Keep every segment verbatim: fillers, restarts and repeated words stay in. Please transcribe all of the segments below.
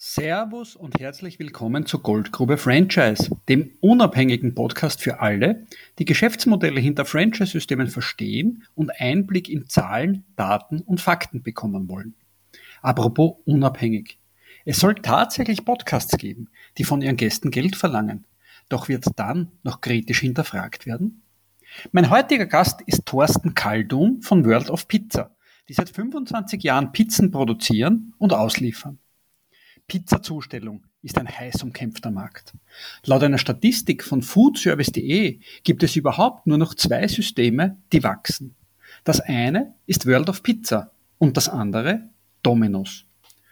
Servus und herzlich willkommen zu Goldgrube Franchise, dem unabhängigen Podcast für alle, die Geschäftsmodelle hinter Franchise-Systemen verstehen und Einblick in Zahlen, Daten und Fakten bekommen wollen. Apropos unabhängig. Es soll tatsächlich Podcasts geben, die von ihren Gästen Geld verlangen. Doch wird dann noch kritisch hinterfragt werden? Mein heutiger Gast ist Thorsten Kaldum von World of Pizza, die seit fünfundzwanzig Jahren Pizzen produzieren und ausliefern. Pizzazustellung ist ein heiß umkämpfter Markt. Laut einer Statistik von foodservice punkt de gibt es überhaupt nur noch zwei Systeme, die wachsen. Das eine ist World of Pizza und das andere Domino's.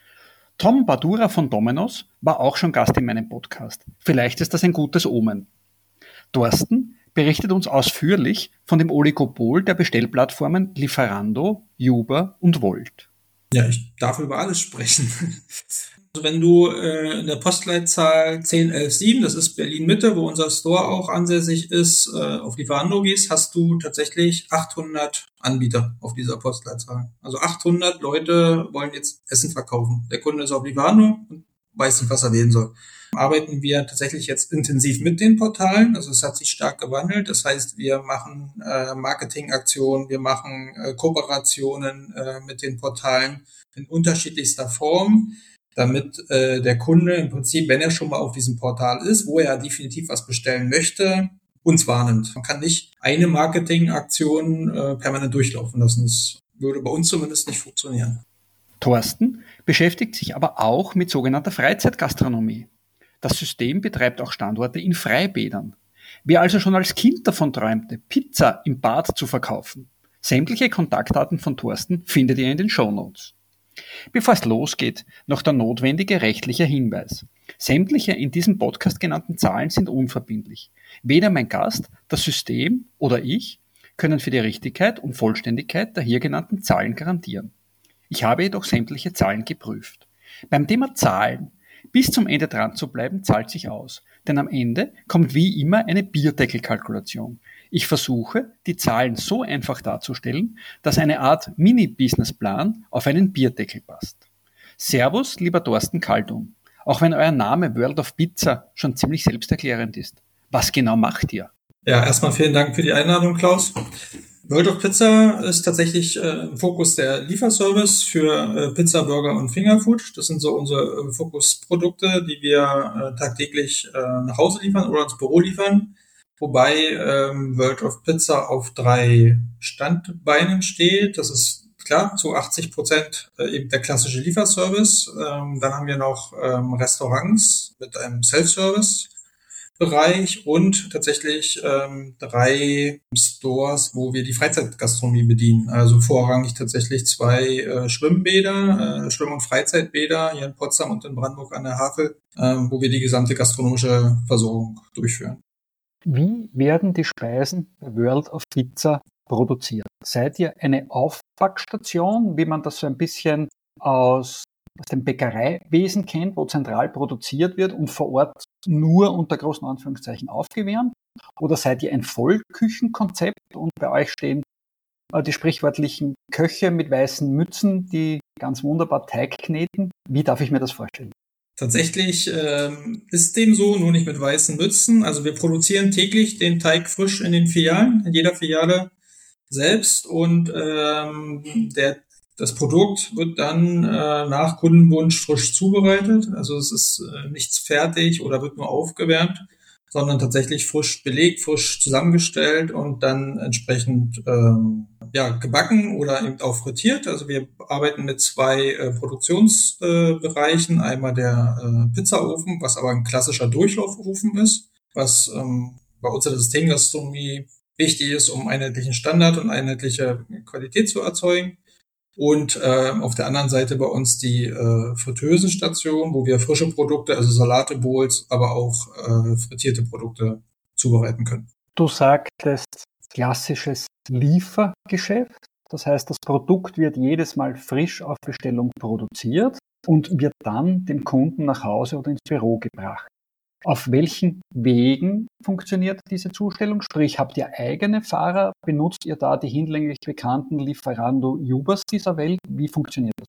Tom Badura von Domino's war auch schon Gast in meinem Podcast. Vielleicht ist das ein gutes Omen. Thorsten berichtet uns ausführlich von dem Oligopol der Bestellplattformen Lieferando, Uber und Wolt. Ja, ich darf über alles sprechen. Also wenn du äh, in der Postleitzahl zehn elf sieben, das ist Berlin-Mitte, wo unser Store auch ansässig ist, äh, auf Lieferando gehst, hast du tatsächlich achthundert Anbieter auf dieser Postleitzahl. Also achthundert Leute wollen jetzt Essen verkaufen. Der Kunde ist auf Lieferando und weiß nicht, was er wählen soll. Arbeiten wir tatsächlich jetzt intensiv mit den Portalen, also es hat sich stark gewandelt. Das heißt, wir machen äh, Marketingaktionen, wir machen äh, Kooperationen äh, mit den Portalen in unterschiedlichster Form, damit äh, der Kunde im Prinzip, wenn er schon mal auf diesem Portal ist, wo er definitiv was bestellen möchte, uns wahrnimmt. Man kann nicht eine Marketingaktion äh, permanent durchlaufen lassen. Das würde bei uns zumindest nicht funktionieren. Thorsten beschäftigt sich aber auch mit sogenannter Freizeitgastronomie. Das System betreibt auch Standorte in Freibädern. Wer also schon als Kind davon träumte, Pizza im Bad zu verkaufen, sämtliche Kontaktdaten von Thorsten findet ihr in den Shownotes. Bevor es losgeht, noch der notwendige rechtliche Hinweis. Sämtliche in diesem Podcast genannten Zahlen sind unverbindlich. Weder mein Gast, das System oder ich können für die Richtigkeit und Vollständigkeit der hier genannten Zahlen garantieren. Ich habe jedoch sämtliche Zahlen geprüft. Beim Thema Zahlen bis zum Ende dran zu bleiben, zahlt sich aus. Denn am Ende kommt wie immer eine Bierdeckelkalkulation. Ich versuche, die Zahlen so einfach darzustellen, dass eine Art Mini-Businessplan auf einen Bierdeckel passt. Servus, lieber Thorsten Kaldum. Auch wenn euer Name World of Pizza schon ziemlich selbsterklärend ist. Was genau macht ihr? Ja, erstmal vielen Dank für die Einladung, Klaus. World of Pizza ist tatsächlich äh, im Fokus der Lieferservice für äh, Pizza, Burger und Fingerfood. Das sind so unsere äh, Fokusprodukte, die wir äh, tagtäglich äh, nach Hause liefern oder ins Büro liefern. Wobei ähm, World of Pizza auf drei Standbeinen steht. Das ist klar zu achtzig Prozent äh, eben der klassische Lieferservice. Ähm, dann haben wir noch ähm, Restaurants mit einem Self-Service Bereich und tatsächlich ähm, drei Stores, wo wir die Freizeitgastronomie bedienen. Also vorrangig tatsächlich zwei äh, Schwimmbäder, äh, Schwimm- und Freizeitbäder hier in Potsdam und in Brandenburg an der Havel, äh, wo wir die gesamte gastronomische Versorgung durchführen. Wie werden die Speisen bei World of Pizza produziert? Seid ihr eine Aufbackstation, wie man das so ein bisschen aus aus dem Bäckereiwesen kennt, wo zentral produziert wird und vor Ort nur unter großen Anführungszeichen aufgewärmt? Oder seid ihr ein Vollküchenkonzept und bei euch stehen äh, die sprichwörtlichen Köche mit weißen Mützen, die ganz wunderbar Teig kneten? Wie darf ich mir das vorstellen? Tatsächlich ähm, ist dem so, nur nicht mit weißen Mützen. Also wir produzieren täglich den Teig frisch in den Filialen, in jeder Filiale selbst und ähm, der Das Produkt wird dann äh, nach Kundenwunsch frisch zubereitet. Also es ist äh, nichts fertig oder wird nur aufgewärmt, sondern tatsächlich frisch belegt, frisch zusammengestellt und dann entsprechend ähm, ja, gebacken oder eben auch frittiert. Also wir arbeiten mit zwei äh, Produktionsbereichen. Äh, Einmal der äh, Pizzaofen, was aber ein klassischer Durchlaufofen ist, was ähm, bei uns in der Systemgastronomie wichtig ist, um einheitlichen Standard und einheitliche Qualität zu erzeugen. Und äh, auf der anderen Seite bei uns die äh, Fritteusenstation, wo wir frische Produkte, also Salate, Bowls, aber auch äh, frittierte Produkte zubereiten können. Du sagtest klassisches Liefergeschäft. Das heißt, das Produkt wird jedes Mal frisch auf Bestellung produziert und wird dann dem Kunden nach Hause oder ins Büro gebracht. Auf welchen Wegen funktioniert diese Zustellung? Sprich, habt ihr eigene Fahrer? Benutzt ihr da die hinlänglich bekannten Lieferando Ubers dieser Welt? Wie funktioniert das?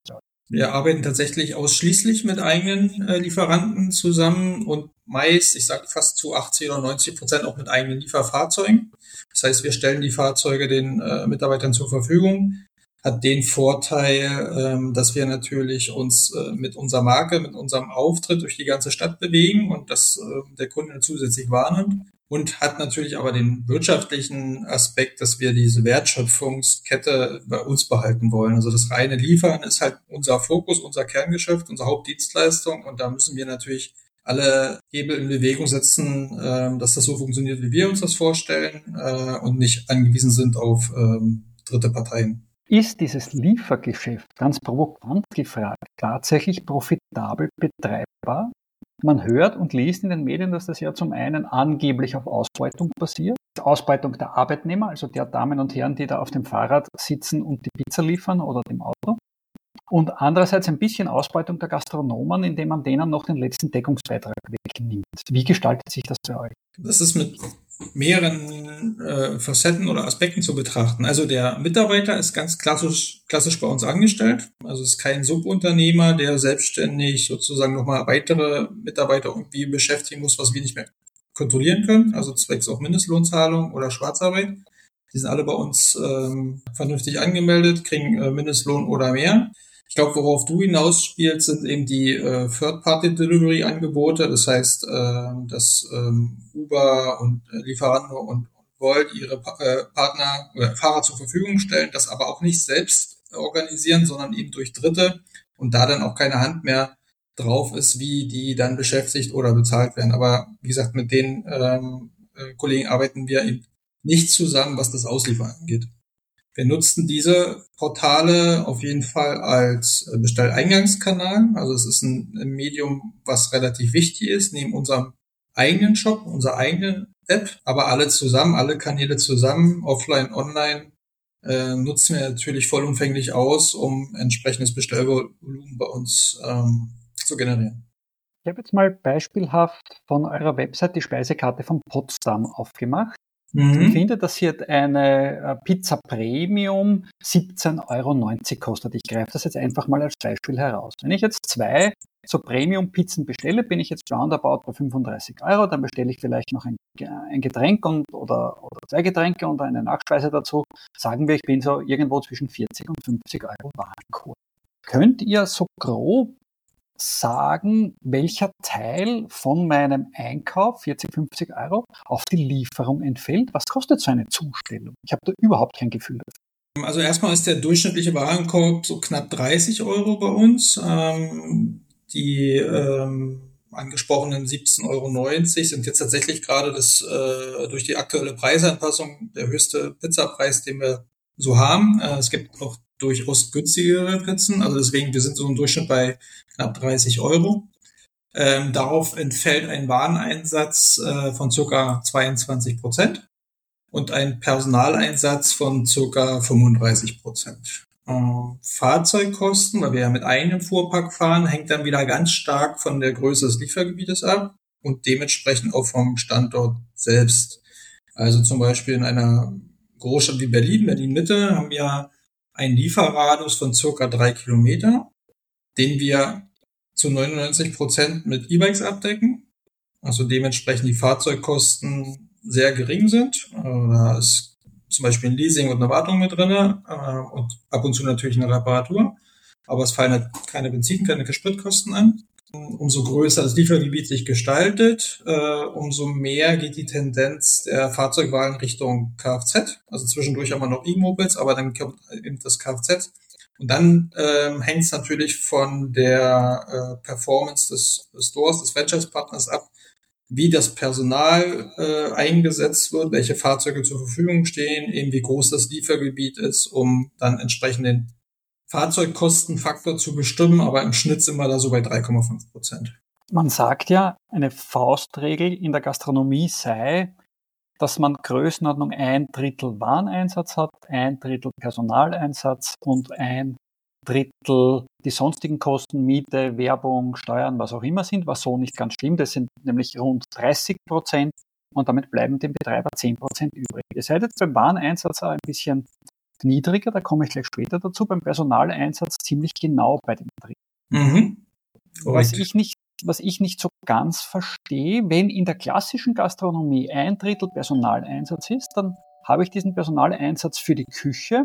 Wir arbeiten tatsächlich ausschließlich mit eigenen äh, Lieferanten zusammen und meist, ich sage fast zu achtzig oder neunzig Prozent auch mit eigenen Lieferfahrzeugen. Das heißt, wir stellen die Fahrzeuge den äh, Mitarbeitern zur Verfügung. Hat den Vorteil, ähm, dass wir natürlich uns äh, mit unserer Marke, mit unserem Auftritt durch die ganze Stadt bewegen und dass äh, der Kunde zusätzlich wahrnimmt. Und hat natürlich aber den wirtschaftlichen Aspekt, dass wir diese Wertschöpfungskette bei uns behalten wollen. Also das reine Liefern ist halt unser Fokus, unser Kerngeschäft, unsere Hauptdienstleistung. Und da müssen wir natürlich alle Hebel in Bewegung setzen, äh, dass das so funktioniert, wie wir uns das vorstellen äh, und nicht angewiesen sind auf ähm, dritte Parteien. Ist dieses Liefergeschäft, ganz provokant gefragt, tatsächlich profitabel betreibbar? Man hört und liest in den Medien, dass das ja zum einen angeblich auf Ausbeutung basiert. Ausbeutung der Arbeitnehmer, also der Damen und Herren, die da auf dem Fahrrad sitzen und die Pizza liefern oder dem Auto. Und andererseits ein bisschen Ausbeutung der Gastronomen, indem man denen noch den letzten Deckungsbeitrag wegnimmt. Wie gestaltet sich das bei euch? Das ist mit mehreren äh, Facetten oder Aspekten zu betrachten. Also der Mitarbeiter ist ganz klassisch, klassisch bei uns angestellt. Also ist kein Subunternehmer, der selbstständig sozusagen nochmal weitere Mitarbeiter irgendwie beschäftigen muss, was wir nicht mehr kontrollieren können. Also zwecks auch Mindestlohnzahlung oder Schwarzarbeit. Die sind alle bei uns ähm, vernünftig angemeldet, kriegen äh, Mindestlohn oder mehr. Ich glaube, worauf du hinaus spielst, sind eben die äh, Third-Party-Delivery-Angebote. Das heißt, äh, dass ähm, Uber und äh, Lieferando und Volt ihre pa- äh, Partner oder Fahrer zur Verfügung stellen, das aber auch nicht selbst organisieren, sondern eben durch Dritte und da dann auch keine Hand mehr drauf ist, wie die dann beschäftigt oder bezahlt werden. Aber wie gesagt, mit den ähm, äh, Kollegen arbeiten wir eben nicht zusammen, was das Ausliefern angeht. Wir nutzen diese Portale auf jeden Fall als Bestelleingangskanal. Also es ist ein Medium, was relativ wichtig ist, neben unserem eigenen Shop, unserer eigenen App, aber alle zusammen, alle Kanäle zusammen, offline, online, äh, nutzen wir natürlich vollumfänglich aus, um entsprechendes Bestellvolumen bei uns ähm, zu generieren. Ich habe jetzt mal beispielhaft von eurer Website die Speisekarte von Potsdam aufgemacht. Mhm. Ich finde, dass hier eine Pizza Premium siebzehn Euro neunzig kostet. Ich greife das jetzt einfach mal als Beispiel heraus. Wenn ich jetzt zwei so Premium-Pizzen bestelle, bin ich jetzt roundabout bei fünfunddreißig Euro. Dann bestelle ich vielleicht noch ein, ein Getränk und, oder, oder zwei Getränke und eine Nachspeise dazu. Sagen wir, ich bin so irgendwo zwischen vierzig und fünfzig Euro Warenkorb. Könnt ihr so grob sagen, welcher Teil von meinem Einkauf, vierzig, fünfzig Euro, auf die Lieferung entfällt? Was kostet so eine Zustellung? Ich habe da überhaupt kein Gefühl dafür. Also erstmal ist der durchschnittliche Warenkorb so knapp dreißig Euro bei uns. Ähm, die ähm, angesprochenen siebzehn Euro neunzig sind jetzt tatsächlich gerade das äh, durch die aktuelle Preisanpassung der höchste Pizzapreis, den wir so haben. Äh, es gibt auch durchaus günstigere Pizzen, also deswegen, wir sind so im Durchschnitt bei knapp dreißig Euro. Ähm, darauf entfällt ein Wareneinsatz äh, von circa zweiundzwanzig Prozent und ein Personaleinsatz von circa fünfunddreißig Prozent. Ähm, Fahrzeugkosten, weil wir ja mit eigenem Fuhrpark fahren, hängt dann wieder ganz stark von der Größe des Liefergebietes ab und dementsprechend auch vom Standort selbst. Also zum Beispiel in einer Großstadt wie Berlin, Berlin-Mitte, haben wir einen Lieferradius von circa drei Kilometer, den wir zu neunundneunzig Prozent mit E-Bikes abdecken. Also dementsprechend die Fahrzeugkosten sehr gering sind. Da ist zum Beispiel ein Leasing und eine Wartung mit drin und ab und zu natürlich eine Reparatur. Aber es fallen halt keine Benzin-, keine Spritkosten an. Umso größer das Liefergebiet sich gestaltet, umso mehr geht die Tendenz der Fahrzeugwahl in Richtung Kfz. Also zwischendurch haben wir noch E-Mobiles, aber dann kommt eben das Kfz. Und dann ähm, hängt es natürlich von der äh, Performance des, des Stores, des Franchise-Partners ab, wie das Personal äh, eingesetzt wird, welche Fahrzeuge zur Verfügung stehen, eben wie groß das Liefergebiet ist, um dann entsprechend den Fahrzeugkostenfaktor zu bestimmen, aber im Schnitt sind wir da so bei drei Komma fünf Prozent. Man sagt ja, eine Faustregel in der Gastronomie sei, dass man Größenordnung ein Drittel Wareneinsatz hat, ein Drittel Personaleinsatz und ein Drittel die sonstigen Kosten, Miete, Werbung, Steuern, was auch immer sind, was so nicht ganz stimmt. Das sind nämlich rund dreißig Prozent und damit bleiben dem Betreiber zehn Prozent übrig. Ihr seid jetzt beim Wareneinsatz ein bisschen niedriger, da komme ich gleich später dazu, beim Personaleinsatz ziemlich genau bei dem Drittel. Mhm. Was ich nicht, was ich nicht so ganz verstehe, wenn in der klassischen Gastronomie ein Drittel Personaleinsatz ist, dann habe ich diesen Personaleinsatz für die Küche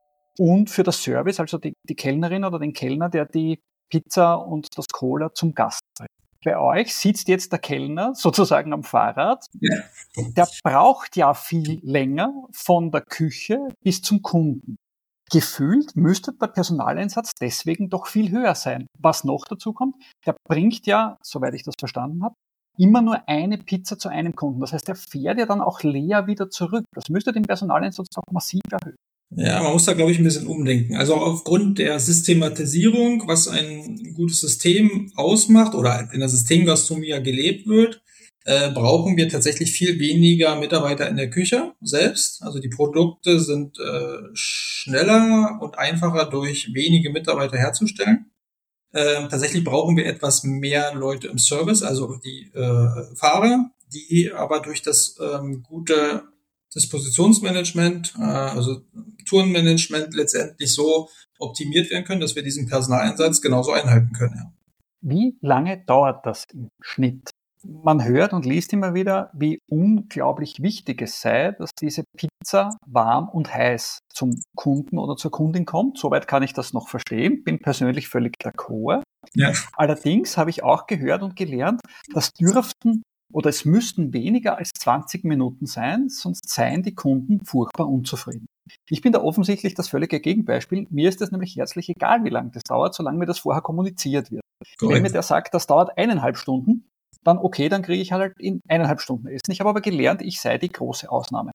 und für das Service, also die, die Kellnerin oder den Kellner, der die Pizza und das Cola zum Gast bringt. Bei euch sitzt jetzt der Kellner sozusagen am Fahrrad. Ja. Der braucht ja viel länger von der Küche bis zum Kunden. Gefühlt müsste der Personaleinsatz deswegen doch viel höher sein. Was noch dazu kommt, der bringt ja, soweit ich das verstanden habe, immer nur eine Pizza zu einem Kunden. Das heißt, der fährt ja dann auch leer wieder zurück. Das müsste den Personaleinsatz doch massiv erhöhen. Ja, man muss da, glaube ich, ein bisschen umdenken. Also aufgrund der Systematisierung, was ein gutes System ausmacht oder in der Systemgastronomie ja gelebt wird, äh, brauchen wir tatsächlich viel weniger Mitarbeiter in der Küche selbst. Also die Produkte sind äh, schneller und einfacher durch wenige Mitarbeiter herzustellen. Äh, tatsächlich brauchen wir etwas mehr Leute im Service, also die äh, Fahrer, die aber durch das ähm, gute Dispositionsmanagement, äh, also Tourenmanagement letztendlich so optimiert werden können, dass wir diesen Personaleinsatz genauso einhalten können. Ja. Wie lange dauert das im Schnitt? Man hört und liest immer wieder, wie unglaublich wichtig es sei, dass diese Pizza warm und heiß zum Kunden oder zur Kundin kommt. Soweit kann ich das noch verstehen, bin persönlich völlig d'accord. Ja. Allerdings habe ich auch gehört und gelernt, das dürften oder es müssten weniger als zwanzig Minuten sein, sonst seien die Kunden furchtbar unzufrieden. Ich bin da offensichtlich das völlige Gegenbeispiel. Mir ist es nämlich herzlich egal, wie lange das dauert, solange mir das vorher kommuniziert wird. Correct. Wenn mir der sagt, das dauert eineinhalb Stunden, dann okay, dann kriege ich halt in eineinhalb Stunden Essen. Ich habe aber gelernt, ich sei die große Ausnahme.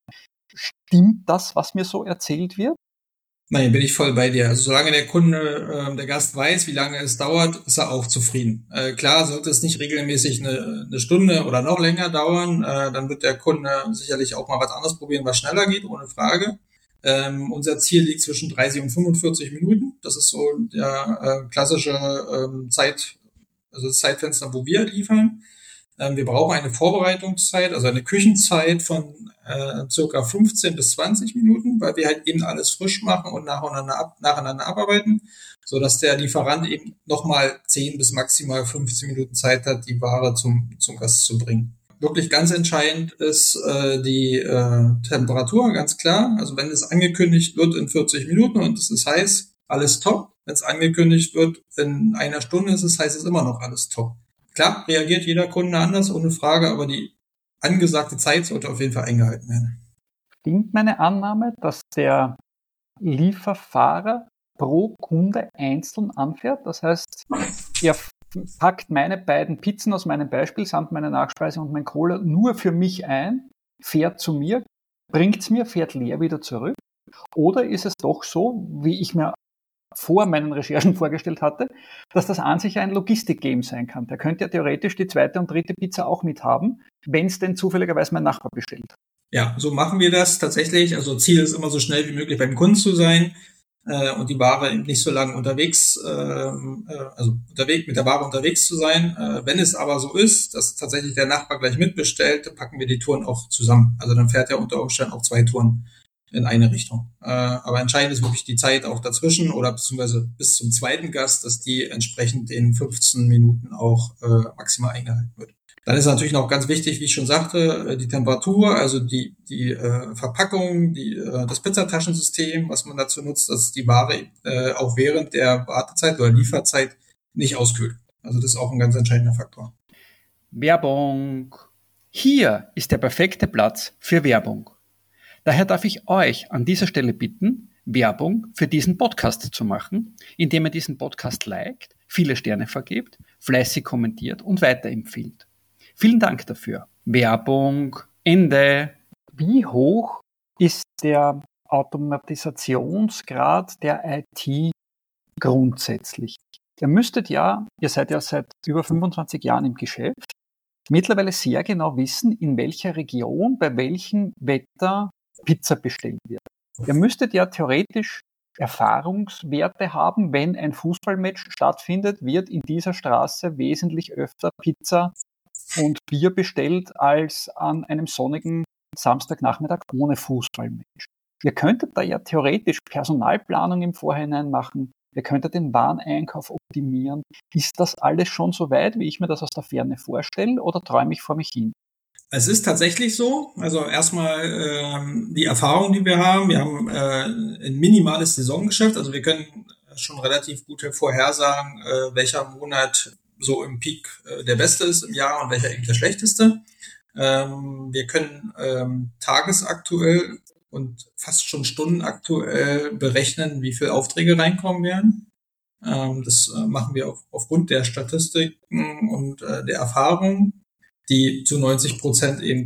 Stimmt das, was mir so erzählt wird? Nein, bin ich voll bei dir. Also solange der Kunde, äh, der Gast weiß, wie lange es dauert, ist er auch zufrieden. Äh, klar, sollte es nicht regelmäßig eine, eine Stunde oder noch länger dauern, äh, dann wird der Kunde sicherlich auch mal was anderes probieren, was schneller geht, ohne Frage. Ähm, unser Ziel liegt zwischen dreißig und fünfundvierzig Minuten. Das ist so der äh, klassische ähm, Zeit, also das Zeitfenster, wo wir liefern. Ähm, wir brauchen eine Vorbereitungszeit, also eine Küchenzeit von äh, circa fünfzehn bis zwanzig Minuten, weil wir halt eben alles frisch machen und nacheinander, ab, nacheinander abarbeiten, so dass der Lieferant eben nochmal zehn bis maximal fünfzehn Minuten Zeit hat, die Ware zum, zum Gast zu bringen. Wirklich ganz entscheidend ist äh, die äh, Temperatur, ganz klar. Also wenn es angekündigt wird in vierzig Minuten und es ist heiß, alles top. Wenn es angekündigt wird in einer Stunde, ist es heiß, ist immer noch alles top. Klar, reagiert jeder Kunde anders, ohne Frage, aber die angesagte Zeit sollte auf jeden Fall eingehalten werden. Stimmt meine Annahme, dass der Lieferfahrer pro Kunde einzeln anfährt? Das heißt, er packt meine beiden Pizzen aus meinem Beispiel samt meiner Nachspeise und mein Cola nur für mich ein, fährt zu mir, bringt's mir, fährt leer wieder zurück? Oder ist es doch so, wie ich mir vor meinen Recherchen vorgestellt hatte, dass das an sich ein Logistik-Game sein kann? Der könnte ja theoretisch die zweite und dritte Pizza auch mithaben, wenn es denn zufälligerweise mein Nachbar bestellt. Ja, so machen wir das tatsächlich. Also Ziel ist immer so schnell wie möglich beim Kunden zu sein äh, und die Ware eben nicht so lange unterwegs, äh, also unterwegs mit der Ware unterwegs zu sein. Äh, wenn es aber so ist, dass tatsächlich der Nachbar gleich mitbestellt, dann packen wir die Touren auch zusammen. Also dann fährt er unter Umständen auch zwei Touren in eine Richtung. Äh, aber entscheidend ist wirklich die Zeit auch dazwischen oder beziehungsweise bis zum zweiten Gast, dass die entsprechend in fünfzehn Minuten auch äh, maximal eingehalten wird. Dann ist natürlich noch ganz wichtig, wie ich schon sagte, die Temperatur, also die die äh, Verpackung, die äh, das Pizzataschensystem, was man dazu nutzt, dass die Ware äh, auch während der Wartezeit oder Lieferzeit nicht auskühlt. Also das ist auch ein ganz entscheidender Faktor. Werbung. Hier ist der perfekte Platz für Werbung. Daher darf ich euch an dieser Stelle bitten, Werbung für diesen Podcast zu machen, indem ihr diesen Podcast liked, viele Sterne vergebt, fleißig kommentiert und weiterempfiehlt. Vielen Dank dafür. Werbung, Ende. Wie hoch ist der Automatisationsgrad der I T grundsätzlich? Ihr müsstet ja, ihr seid ja seit über fünfundzwanzig Jahren im Geschäft, mittlerweile sehr genau wissen, in welcher Region, bei welchem Wetter Pizza bestellt wird. Ihr müsstet ja theoretisch Erfahrungswerte haben, wenn ein Fußballmatch stattfindet, wird in dieser Straße wesentlich öfter Pizza und Bier bestellt als an einem sonnigen Samstagnachmittag ohne Fußballmatch. Ihr könntet da ja theoretisch Personalplanung im Vorhinein machen. Ihr könntet den Wareneinkauf optimieren. Ist das alles schon so weit, wie ich mir das aus der Ferne vorstelle, oder träume ich vor mich hin? Es ist tatsächlich so. Also erstmal ähm, die Erfahrung, die wir haben. Wir haben äh, ein minimales Saisongeschäft. Also wir können schon relativ gut vorhersagen, äh, welcher Monat so im Peak äh, der beste ist im Jahr und welcher eben der schlechteste. Ähm, wir können ähm, tagesaktuell und fast schon stundenaktuell berechnen, wie viele Aufträge reinkommen werden. Ähm, das äh, machen wir auf, aufgrund der Statistiken und äh, der Erfahrung, die zu neunzig Prozent eben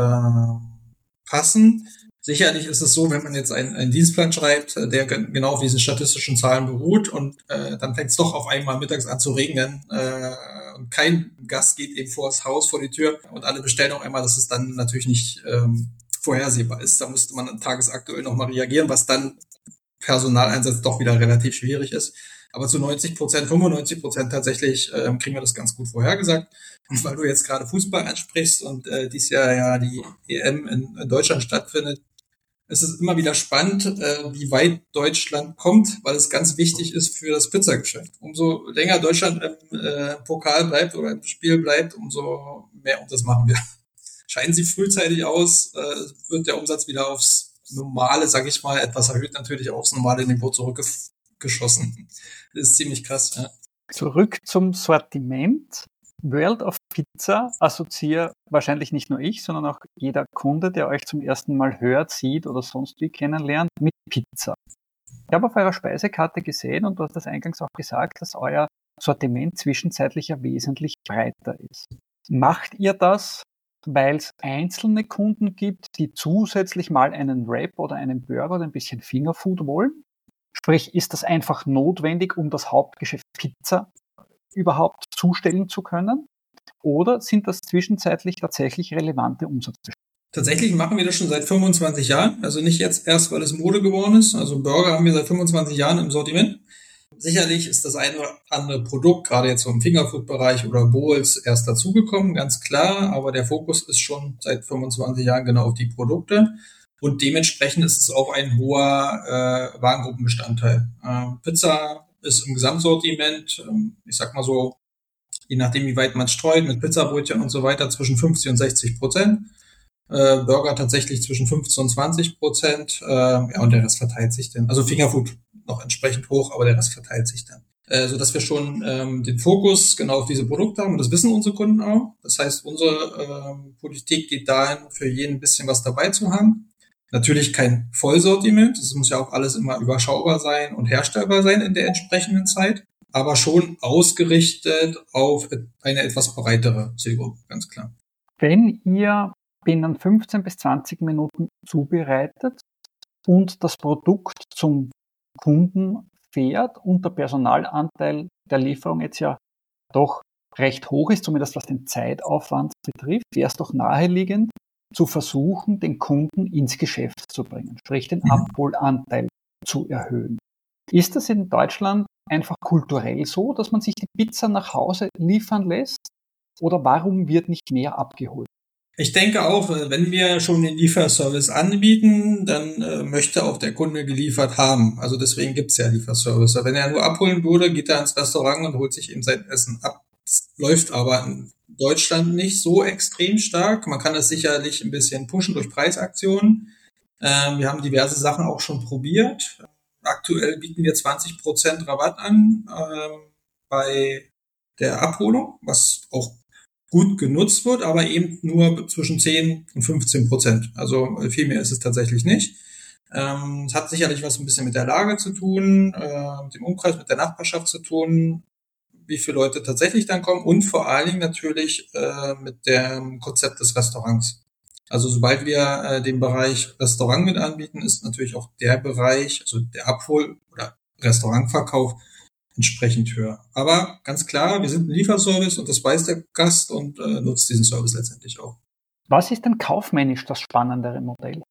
äh, passen. Sicherlich ist es so, wenn man jetzt einen, einen Dienstplan schreibt, der genau auf diesen statistischen Zahlen beruht und äh, dann fängt es doch auf einmal mittags an zu regnen äh, und kein Gast geht eben vor das Haus, vor die Tür und alle bestellen auf einmal, dass es dann natürlich nicht ähm, vorhersehbar ist. Da müsste man tagesaktuell nochmal reagieren, was dann Personaleinsatz doch wieder relativ schwierig ist. Aber zu neunzig Prozent, fünfundneunzig Prozent tatsächlich äh, kriegen wir das ganz gut vorhergesagt. Und weil du jetzt gerade Fußball ansprichst und äh, dieses Jahr ja die E M in, in Deutschland stattfindet, es ist immer wieder spannend, äh, wie weit Deutschland kommt, weil es ganz wichtig ist für das Pizzageschäft. Umso länger Deutschland im äh, Pokal bleibt oder im Spiel bleibt, umso mehr Umsatz machen wir. Scheiden sie frühzeitig aus, äh, wird der Umsatz wieder aufs normale, sag ich mal, etwas erhöht natürlich aufs normale Niveau zurückgeschossen. Das ist ziemlich krass. Ja. Zurück zum Sortiment. World of Pizza assoziiere wahrscheinlich nicht nur ich, sondern auch jeder Kunde, der euch zum ersten Mal hört, sieht oder sonst wie kennenlernt, mit Pizza. Ich habe auf eurer Speisekarte gesehen, und du hast das eingangs auch gesagt, dass euer Sortiment zwischenzeitlich ja wesentlich breiter ist. Macht ihr das, weil es einzelne Kunden gibt, die zusätzlich mal einen Wrap oder einen Burger oder ein bisschen Fingerfood wollen? Sprich, ist das einfach notwendig, um das Hauptgeschäft Pizza überhaupt zustellen zu können? Oder sind das zwischenzeitlich tatsächlich relevante Umsatzbestände? Tatsächlich machen wir das schon seit fünfundzwanzig Jahren. Also nicht jetzt erst, weil es Mode geworden ist. Also Burger haben wir seit fünfundzwanzig Jahren im Sortiment. Sicherlich ist das eine oder andere Produkt, gerade jetzt so im Fingerfood-Bereich oder Bowls, erst dazugekommen, ganz klar. Aber der Fokus ist schon seit fünfundzwanzig Jahren genau auf die Produkte. Und dementsprechend ist es auch ein hoher äh, Warengruppenbestandteil. Äh, Pizza ist im Gesamtsortiment, ähm, ich sag mal so, je nachdem wie weit man streut, mit Pizzabrötchen und so weiter, zwischen fünfzig und sechzig Prozent. Äh, Burger tatsächlich zwischen fünfzehn und zwanzig Prozent. Äh, ja, und der Rest verteilt sich dann. Also Fingerfood noch entsprechend hoch, aber der Rest verteilt sich dann. Äh, sodass wir schon ähm, den Fokus genau auf diese Produkte haben. Und das wissen unsere Kunden auch. Das heißt, unsere ähm, Politik geht dahin, für jeden ein bisschen was dabei zu haben. Natürlich kein Vollsortiment. Es muss ja auch alles immer überschaubar sein und herstellbar sein in der entsprechenden Zeit. Aber schon ausgerichtet auf eine etwas breitere Zielgruppe, ganz klar. Wenn ihr binnen fünfzehn bis zwanzig Minuten zubereitet und das Produkt zum Kunden fährt und der Personalanteil der Lieferung jetzt ja doch recht hoch ist, zumindest was den Zeitaufwand betrifft, wäre es doch naheliegend, zu versuchen, den Kunden ins Geschäft zu bringen, sprich den Abholanteil zu erhöhen. Ist das in Deutschland einfach kulturell so, dass man sich die Pizza nach Hause liefern lässt? Oder warum wird nicht mehr abgeholt? Ich denke auch, wenn wir schon den Lieferservice anbieten, dann äh, möchte auch der Kunde geliefert haben. Also deswegen gibt's ja Lieferservice. Wenn er nur abholen würde, geht er ins Restaurant und holt sich eben sein Essen ab. Das läuft aber in Deutschland nicht so extrem stark. Man kann das sicherlich ein bisschen pushen durch Preisaktionen. Ähm, wir haben diverse Sachen auch schon probiert. Aktuell bieten wir zwanzig Prozent Rabatt an ähm, bei der Abholung, was auch gut genutzt wird, aber eben nur zwischen zehn und fünfzehn Prozent. Also viel mehr ist es tatsächlich nicht. Ähm, es hat sicherlich was ein bisschen mit der Lage zu tun, äh, mit dem Umkreis, mit der Nachbarschaft zu tun, wie viele Leute tatsächlich dann kommen und vor allen Dingen natürlich äh, mit dem Konzept des Restaurants. Also sobald wir äh, den Bereich Restaurant mit anbieten, ist natürlich auch der Bereich, also der Abhol- oder Restaurantverkauf entsprechend höher. Aber ganz klar, wir sind ein Lieferservice und das weiß der Gast und äh, nutzt diesen Service letztendlich auch. Was ist denn kaufmännisch das spannendere Modell?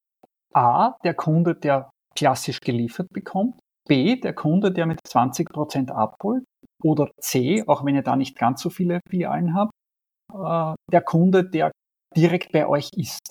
A, der Kunde, der klassisch geliefert bekommt. B, der Kunde, der mit zwanzig Prozent abholt. Oder C, auch wenn ihr da nicht ganz so viele Filialen habt, äh, der Kunde, der direkt bei euch ist.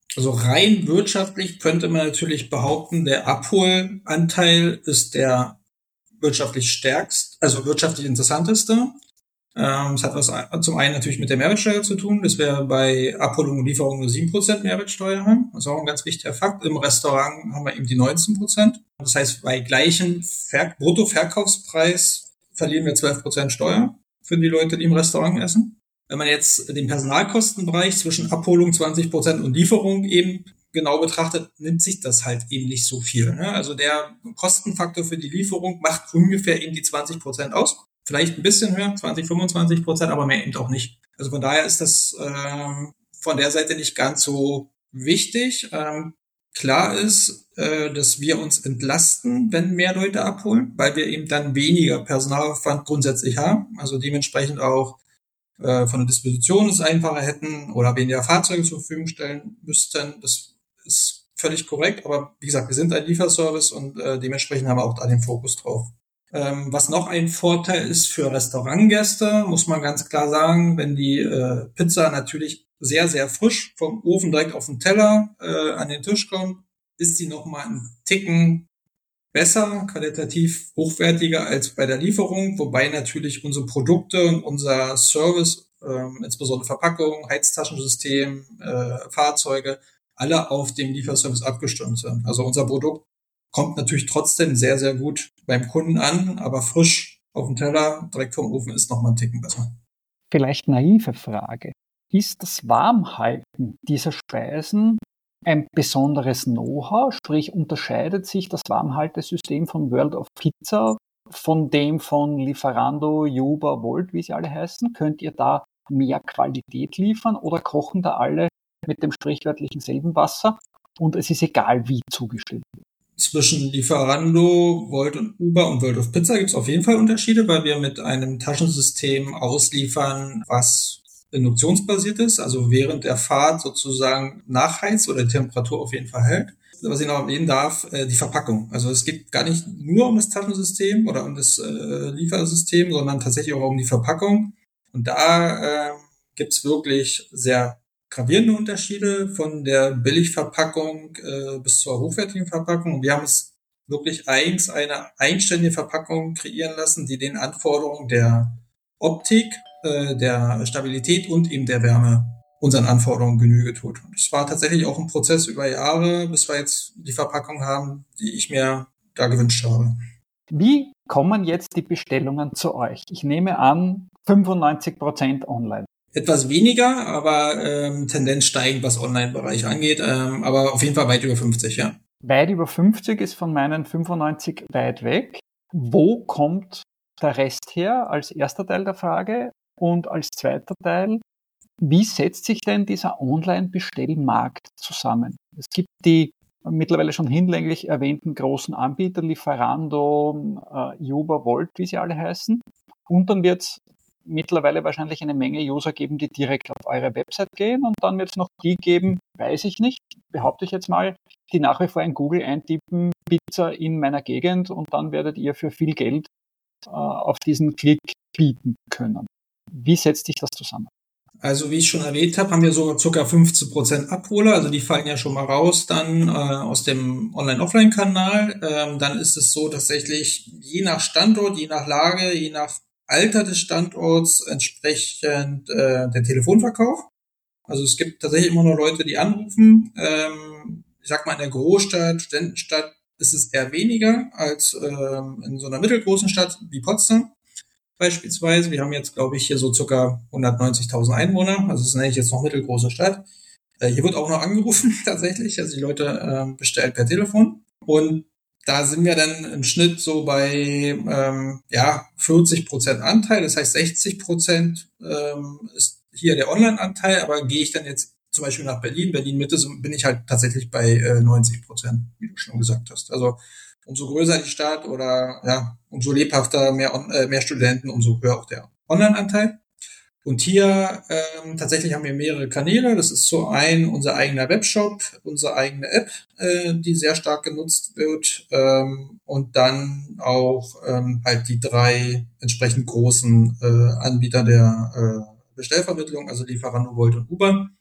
Also rein wirtschaftlich könnte man natürlich behaupten, der Abholanteil ist der wirtschaftlich stärkst, also wirtschaftlich interessanteste. Ähm, es hat was zum einen natürlich mit der Mehrwertsteuer zu tun, dass wir bei Abholung und Lieferung nur sieben Prozent Mehrwertsteuer haben. Das ist auch ein ganz wichtiger Fakt. Im Restaurant haben wir eben die neunzehn Prozent. Das heißt, bei gleichem Ver- Bruttoverkaufspreis verlieren wir zwölf Prozent Steuer für die Leute, die im Restaurant essen. Wenn man jetzt den Personalkostenbereich zwischen Abholung zwanzig Prozent und Lieferung eben genau betrachtet, nimmt sich das halt eben nicht so viel. Ne? Also der Kostenfaktor für die Lieferung macht ungefähr eben die zwanzig Prozent aus. Vielleicht ein bisschen höher, zwanzig, fünfundzwanzig Prozent, aber mehr eben auch nicht. Also von daher ist das ähm, von der Seite nicht ganz so wichtig. Ähm, klar ist, äh, dass wir uns entlasten, wenn mehr Leute abholen, weil wir eben dann weniger Personalaufwand grundsätzlich haben. Also dementsprechend auch äh, von der Disposition es einfacher hätten oder weniger Fahrzeuge zur Verfügung stellen müssten. Das ist völlig korrekt, aber wie gesagt, wir sind ein Lieferservice und äh, dementsprechend haben wir auch da den Fokus drauf. Ähm, was noch ein Vorteil ist für Restaurantgäste, muss man ganz klar sagen, wenn die äh, Pizza natürlich sehr, sehr frisch vom Ofen direkt auf den Teller äh, an den Tisch kommt, ist sie nochmal einen Ticken besser, qualitativ hochwertiger als bei der Lieferung, wobei natürlich unsere Produkte und unser Service, ähm, insbesondere Verpackung, Heiztaschensystem, äh, Fahrzeuge, alle auf dem Lieferservice abgestimmt sind. Also unser Produkt kommt natürlich trotzdem sehr, sehr gut beim Kunden an, aber frisch auf dem Teller, direkt vom Ofen, ist noch mal einen Ticken besser. Vielleicht naive Frage. Ist das Warmhalten dieser Speisen ein besonderes Know-how? Sprich, unterscheidet sich das Warmhaltesystem von World of Pizza von dem von Lieferando, Uber, Volt, wie sie alle heißen? Könnt ihr da mehr Qualität liefern oder kochen da alle mit dem sprichwörtlichen selben Wasser und es ist egal, wie zugestellt wird? Zwischen Lieferando, Volt und Uber und World of Pizza gibt es auf jeden Fall Unterschiede, weil wir mit einem Taschensystem ausliefern, was induktionsbasiert ist, also während der Fahrt sozusagen nachheizt oder die Temperatur auf jeden Fall hält. Was ich noch erwähnen darf, die Verpackung. Also es geht gar nicht nur um das Taschensystem oder um das äh, Liefersystem, sondern tatsächlich auch um die Verpackung. Und da äh, gibt's wirklich sehr gravierende Unterschiede von der Billigverpackung äh, bis zur hochwertigen Verpackung. Wir haben es wirklich eigens eine eigenständige Verpackung kreieren lassen, die den Anforderungen der Optik, äh, der Stabilität und eben der Wärme unseren Anforderungen Genüge tut. Und es war tatsächlich auch ein Prozess über Jahre, bis wir jetzt die Verpackung haben, die ich mir da gewünscht habe. Wie kommen jetzt die Bestellungen zu euch? Ich nehme an, fünfundneunzig Prozent online. Etwas weniger, aber ähm, Tendenz steigend, was Online-Bereich angeht, ähm, aber auf jeden Fall weit über fünfzig, ja. Weit über fünfzig ist von meinen fünfundneunzig weit weg. Wo kommt der Rest her als erster Teil der Frage? Und als zweiter Teil, wie setzt sich denn dieser Online-Bestellmarkt zusammen? Es gibt die mittlerweile schon hinlänglich erwähnten großen Anbieter, Lieferando, äh, Uber, Volt, wie sie alle heißen. Und dann wird es mittlerweile wahrscheinlich eine Menge User geben, die direkt auf eure Website gehen und dann wird es noch die geben, weiß ich nicht, behaupte ich jetzt mal, die nach wie vor in Google eintippen, Pizza in meiner Gegend und dann werdet ihr für viel Geld äh, auf diesen Klick bieten können. Wie setzt sich das zusammen? Also wie ich schon erwähnt habe, haben wir so ca. fünfzehn Prozent Abholer, also die fallen ja schon mal raus dann äh, aus dem Online-Offline-Kanal. Ähm, dann ist es so tatsächlich je nach Standort, je nach Lage, je nach Alter des Standorts entsprechend äh, der Telefonverkauf. Also es gibt tatsächlich immer noch Leute, die anrufen. Ähm, ich sag mal, in der Großstadt, Studentenstadt ist es eher weniger als ähm, in so einer mittelgroßen Stadt wie Potsdam beispielsweise. Wir haben jetzt, glaube ich, hier so circa hundertneunzigtausend Einwohner. Also das nenne ich jetzt noch mittelgroße Stadt. Äh, hier wird auch noch angerufen tatsächlich. Also die Leute äh, bestellen per Telefon. Und da sind wir dann im Schnitt so bei ähm, ja vierzig Prozent Anteil. Das heißt, sechzig Prozent ähm, ist hier der Online-Anteil. Aber gehe ich dann jetzt zum Beispiel nach Berlin, Berlin-Mitte, so bin ich halt tatsächlich bei äh, neunzig Prozent, wie du schon gesagt hast. Also umso größer die Stadt oder ja, umso lebhafter, mehr, äh, mehr Studenten, umso höher auch der Online-Anteil. Und hier ähm, tatsächlich haben wir mehrere Kanäle. Das ist so ein unser eigener Webshop, unsere eigene App, äh, die sehr stark genutzt wird, ähm, und dann auch ähm, halt die drei entsprechend großen äh, Anbieter der äh, Bestellvermittlung, also Lieferando, Volt und Uber.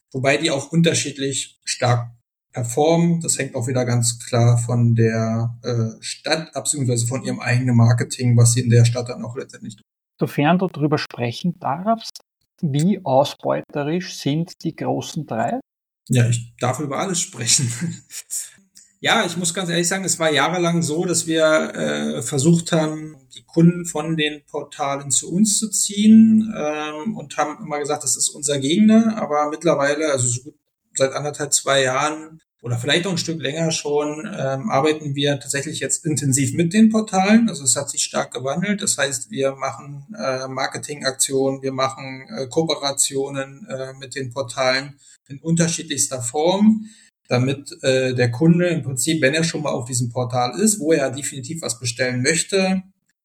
wobei die auch unterschiedlich stark performen. Das hängt auch wieder ganz klar von der äh, Stadt ab, beziehungsweise von ihrem eigenen Marketing, was sie in der Stadt dann auch letztendlich tun. Sofern du darüber sprechen darfst, wie ausbeuterisch sind die großen drei? Ja, ich darf über alles sprechen. Ja, ich muss ganz ehrlich sagen, es war jahrelang so, dass wir äh, versucht haben, die Kunden von den Portalen zu uns zu ziehen ähm, und haben immer gesagt, das ist unser Gegner. Aber mittlerweile, also so gut seit anderthalb, zwei Jahren oder vielleicht auch ein Stück länger schon, ähm, arbeiten wir tatsächlich jetzt intensiv mit den Portalen. Also es hat sich stark gewandelt. Das heißt, wir machen äh, Marketingaktionen, wir machen äh, Kooperationen äh, mit den Portalen in unterschiedlichster Form, damit äh, der Kunde im Prinzip, wenn er schon mal auf diesem Portal ist, wo er definitiv was bestellen möchte,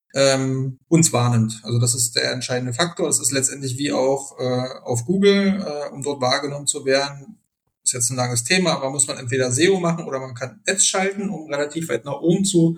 ähm, uns wahrnimmt. Also das ist der entscheidende Faktor. Das ist letztendlich wie auch äh, auf Google, äh, um dort wahrgenommen zu werden. Ist jetzt ein langes Thema, aber muss man entweder S E O machen oder man kann Ads schalten, um relativ weit nach oben zu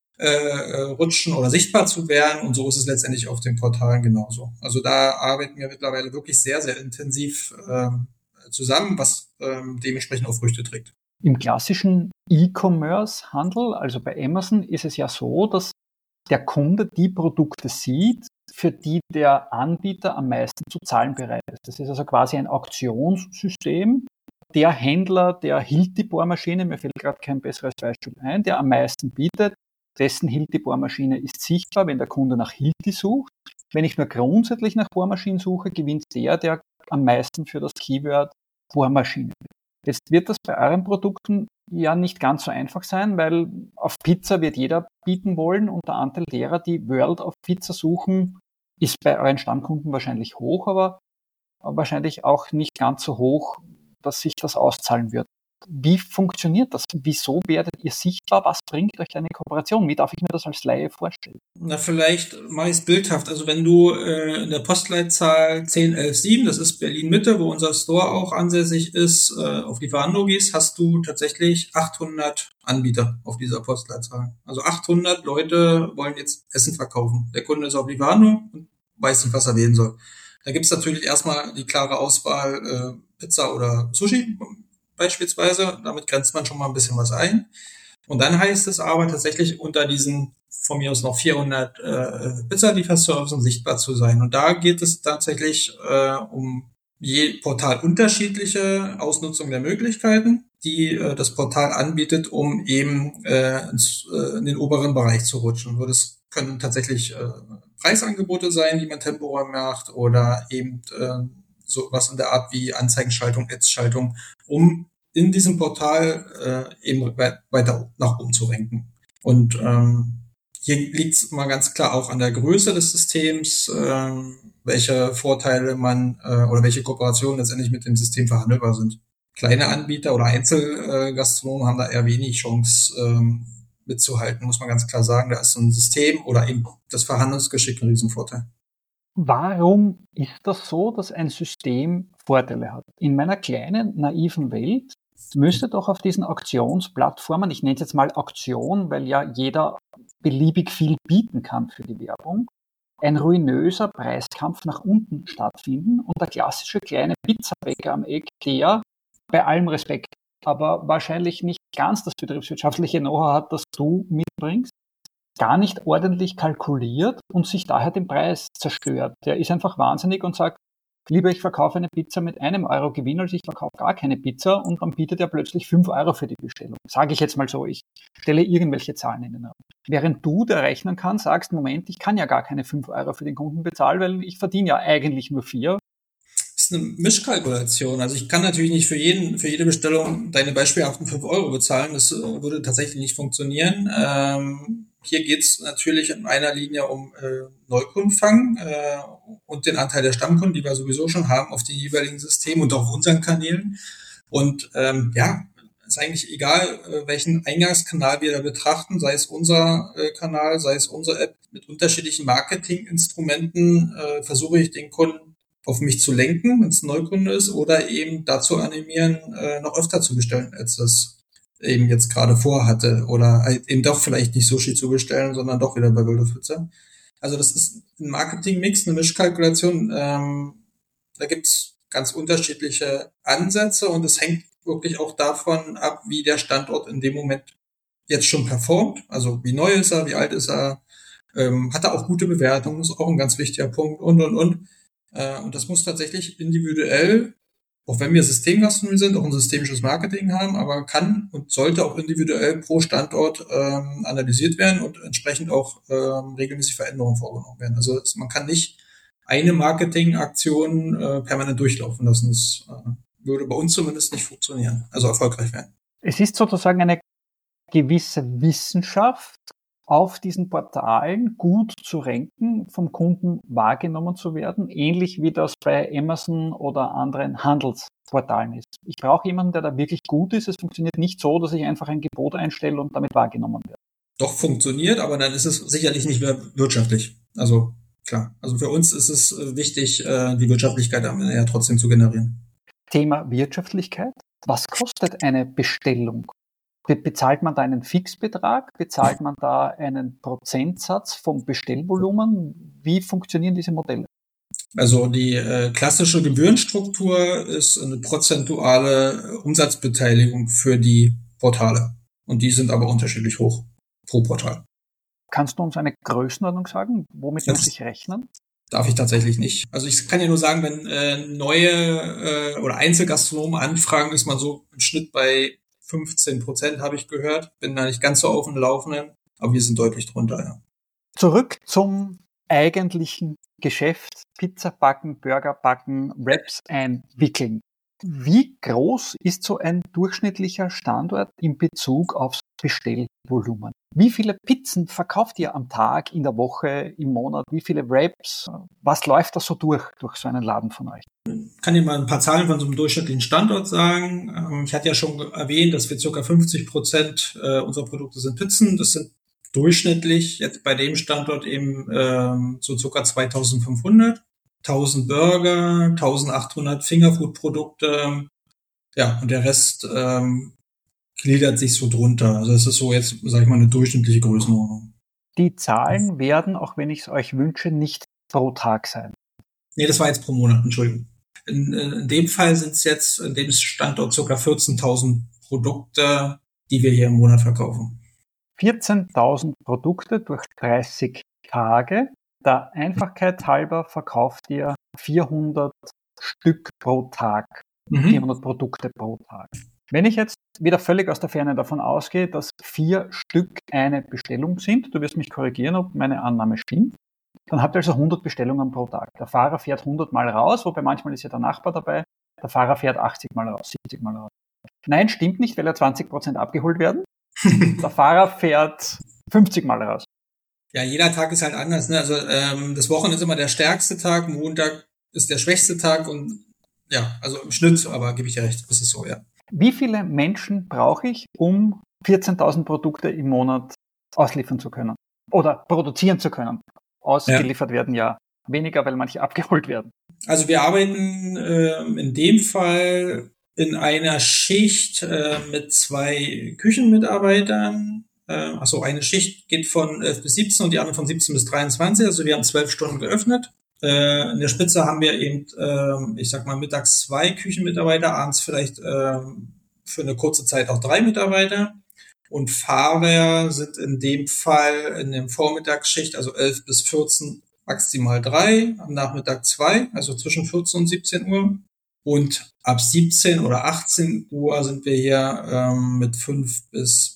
äh, rutschen oder sichtbar zu werden. Und so ist es letztendlich auf den Portalen genauso. Also da arbeiten wir mittlerweile wirklich sehr, sehr intensiv ähm, zusammen, was ähm, dementsprechend auch Früchte trägt. Im klassischen E-Commerce-Handel, also bei Amazon, ist es ja so, dass der Kunde die Produkte sieht, für die der Anbieter am meisten zu zahlen bereit ist. Das ist also quasi ein Auktionssystem. Der Händler, der Hilti-Bohrmaschine, mir fällt gerade kein besseres Beispiel ein, der am meisten bietet, dessen Hilti-Bohrmaschine ist sichtbar, wenn der Kunde nach Hilti sucht. Wenn ich nur grundsätzlich nach Bohrmaschinen suche, gewinnt der, der am meisten für das Keyword Bohrmaschine. Jetzt wird das bei euren Produkten ja nicht ganz so einfach sein, weil auf Pizza wird jeder bieten wollen und der Anteil derer, die World auf Pizza suchen, ist bei euren Stammkunden wahrscheinlich hoch, aber wahrscheinlich auch nicht ganz so hoch, dass sich das auszahlen wird. Wie funktioniert das? Wieso werdet ihr sichtbar? Was bringt euch eine Kooperation? Wie darf ich mir das als Laie vorstellen? Na, vielleicht mache ich es bildhaft. Also wenn du äh, in der Postleitzahl zehn elf sieben, das ist Berlin-Mitte, wo unser Store auch ansässig ist, äh, auf Lieferando gehst, hast du tatsächlich achthundert Anbieter auf dieser Postleitzahl. Also achthundert Leute wollen jetzt Essen verkaufen. Der Kunde ist auf Lieferando und weiß nicht, was er wählen soll. Da gibt es natürlich erstmal die klare Auswahl äh, Pizza oder Sushi beispielsweise. Damit grenzt man schon mal ein bisschen was ein. Und dann heißt es aber tatsächlich unter diesen von mir aus noch vierhundert äh, Pizzalieferservices sichtbar zu sein. Und da geht es tatsächlich äh, um je Portal unterschiedliche Ausnutzung der Möglichkeiten, die äh, das Portal anbietet, um eben äh, ins, äh, in den oberen Bereich zu rutschen. Und das können tatsächlich äh, Preisangebote sein, die man temporär macht, oder eben äh, so was in der Art wie Anzeigenschaltung, Ads-Schaltung, um in diesem Portal äh, eben weiter nach oben zu ranken. Und ähm, hier liegt es mal ganz klar auch an der Größe des Systems, ähm, welche Vorteile man äh, oder welche Kooperationen letztendlich mit dem System verhandelbar sind. Kleine Anbieter oder Einzelgastronomen äh, haben da eher wenig Chance ähm, mitzuhalten, muss man ganz klar sagen. Da ist so ein System oder eben das Verhandlungsgeschick ein Riesenvorteil. Warum ist das so, dass ein System Vorteile hat? In meiner kleinen, naiven Welt müsste doch auf diesen Auktionsplattformen, ich nenne es jetzt mal Auktion, weil ja jeder beliebig viel bieten kann für die Werbung, ein ruinöser Preiskampf nach unten stattfinden und der klassische kleine Pizzabäcker am Eck, der bei allem Respekt, aber wahrscheinlich nicht ganz das betriebswirtschaftliche Know-how hat, das du mitbringst, gar nicht ordentlich kalkuliert und sich daher den Preis zerstört. Der ist einfach wahnsinnig und sagt, lieber ich verkaufe eine Pizza mit einem Euro Gewinn, als ich verkaufe gar keine Pizza, und dann bietet er plötzlich fünf Euro für die Bestellung. Sage ich jetzt mal so, ich stelle irgendwelche Zahlen in den Raum. Während du, der rechnen kann, sagst, Moment, ich kann ja gar keine fünf Euro für den Kunden bezahlen, weil ich verdiene ja eigentlich nur vier. Das ist eine Mischkalkulation. Also ich kann natürlich nicht für jeden, für jede Bestellung deine beispielhaften fünf Euro bezahlen. Das würde tatsächlich nicht funktionieren. Ähm, hier geht's natürlich in einer Linie um äh, Neukundenfang äh, und den Anteil der Stammkunden, die wir sowieso schon haben auf den jeweiligen Systemen und auch auf unseren Kanälen. Und ähm, ja, ist eigentlich egal, äh, welchen Eingangskanal wir da betrachten, sei es unser äh, Kanal, sei es unsere App. Mit unterschiedlichen Marketinginstrumenten äh, versuche ich den Kunden auf mich zu lenken, wenn es ein Neukunde ist, oder eben dazu animieren, äh, noch öfter zu bestellen, als das eben jetzt gerade vorhatte, oder halt eben doch vielleicht nicht Sushi zu bestellen, sondern doch wieder bei World of Pizza. Also das ist ein Marketingmix, eine Mischkalkulation. Ähm, da gibt's ganz unterschiedliche Ansätze und es hängt wirklich auch davon ab, wie der Standort in dem Moment jetzt schon performt. Also wie neu ist er, wie alt ist er, ähm, hat er auch gute Bewertungen, ist auch ein ganz wichtiger Punkt und, und, und. Äh, und das muss tatsächlich individuell, auch wenn wir Systemgastronomie sind, auch ein systemisches Marketing haben, aber kann und sollte auch individuell pro Standort ähm, analysiert werden und entsprechend auch ähm, regelmäßig Veränderungen vorgenommen werden. Also es, man kann nicht eine Marketingaktion äh, permanent durchlaufen lassen. Das äh, würde bei uns zumindest nicht funktionieren, also erfolgreich werden. Es ist sozusagen eine gewisse Wissenschaft, auf diesen Portalen gut zu ranken, vom Kunden wahrgenommen zu werden, ähnlich wie das bei Amazon oder anderen Handelsportalen ist. Ich brauche jemanden, der da wirklich gut ist. Es funktioniert nicht so, dass ich einfach ein Gebot einstelle und damit wahrgenommen werde. Doch funktioniert, aber dann ist es sicherlich nicht mehr wirtschaftlich. Also klar, also für uns ist es wichtig, die Wirtschaftlichkeit am Ende ja trotzdem zu generieren. Thema Wirtschaftlichkeit. Was kostet eine Bestellung? Bezahlt man da einen Fixbetrag? Bezahlt man da einen Prozentsatz vom Bestellvolumen? Wie funktionieren diese Modelle? Also die äh, klassische Gebührenstruktur ist eine prozentuale Umsatzbeteiligung für die Portale. Und die sind aber unterschiedlich hoch pro Portal. Kannst du uns eine Größenordnung sagen? Womit das muss ich rechnen? Darf ich tatsächlich nicht. Also ich kann ja nur sagen, wenn äh, neue äh, oder Einzelgastronomen anfragen, ist man so im Schnitt bei fünfzehn Prozent, habe ich gehört. Bin da nicht ganz so auf dem Laufenden, aber wir sind deutlich drunter, ja. Zurück zum eigentlichen Geschäft. Pizza backen, Burger backen, Wraps einwickeln. Wie groß ist so ein durchschnittlicher Standort in Bezug aufs Bestellvolumen? Wie viele Pizzen verkauft ihr am Tag, in der Woche, im Monat? Wie viele Wraps? Was läuft da so durch, durch so einen Laden von euch? Ich kann Ihnen mal ein paar Zahlen von so einem durchschnittlichen Standort sagen. Ich hatte ja schon erwähnt, dass wir ca. fünfzig Prozent unserer Produkte sind Pizzen. Das sind durchschnittlich jetzt bei dem Standort eben ähm, so ca. zweitausendfünfhundert. tausend Burger, eintausendachthundert Fingerfood-Produkte. Ja, und der Rest ähm, gliedert sich so drunter. Also es ist so jetzt, sag ich mal, eine durchschnittliche Größenordnung. Die Zahlen werden, auch wenn ich es euch wünsche, nicht pro Tag sein. Nee, das war jetzt pro Monat, Entschuldigung. In, in dem Fall sind es jetzt, in dem Standort ca. vierzehntausend Produkte, die wir hier im Monat verkaufen. vierzehntausend Produkte durch dreißig Tage. Der Einfachkeit halber verkauft ihr vierhundert Stück pro Tag, mhm. vierhundert Produkte pro Tag. Wenn ich jetzt wieder völlig aus der Ferne davon ausgehe, dass vier Stück eine Bestellung sind, du wirst mich korrigieren, ob meine Annahme stimmt, dann habt ihr also hundert Bestellungen pro Tag. Der Fahrer fährt hundert Mal raus, wobei manchmal ist ja der Nachbar dabei, der Fahrer fährt achtzig Mal raus, siebzig Mal raus. Nein, stimmt nicht, weil ja zwanzig Prozent abgeholt werden. Der Fahrer fährt fünfzig Mal raus. Ja, jeder Tag ist halt anders. Ne? Also ähm, das Wochenende ist immer der stärkste Tag, Montag ist der schwächste Tag und ja, also im Schnitt, aber gebe ich dir recht, das ist so, ja. Wie viele Menschen brauche ich, um vierzehntausend Produkte im Monat ausliefern zu können? Oder produzieren zu können? Ausgeliefert ja. werden ja weniger, weil manche abgeholt werden. Also wir arbeiten äh, in dem Fall in einer Schicht äh, mit zwei Küchenmitarbeitern. Äh, also eine Schicht geht von elf bis siebzehn und die andere von siebzehn bis dreiundzwanzig. Also wir haben zwölf Stunden geöffnet. Äh, in der Spitze haben wir eben, äh, ich sag mal, mittags zwei Küchenmitarbeiter, abends vielleicht äh, für eine kurze Zeit auch drei Mitarbeiter. Und Fahrer sind in dem Fall in der Vormittagsschicht, also elf bis vierzehn, maximal drei, am Nachmittag zwei, also zwischen vierzehn und siebzehn Uhr. Und ab siebzehn oder achtzehn Uhr sind wir hier ähm, mit fünf bis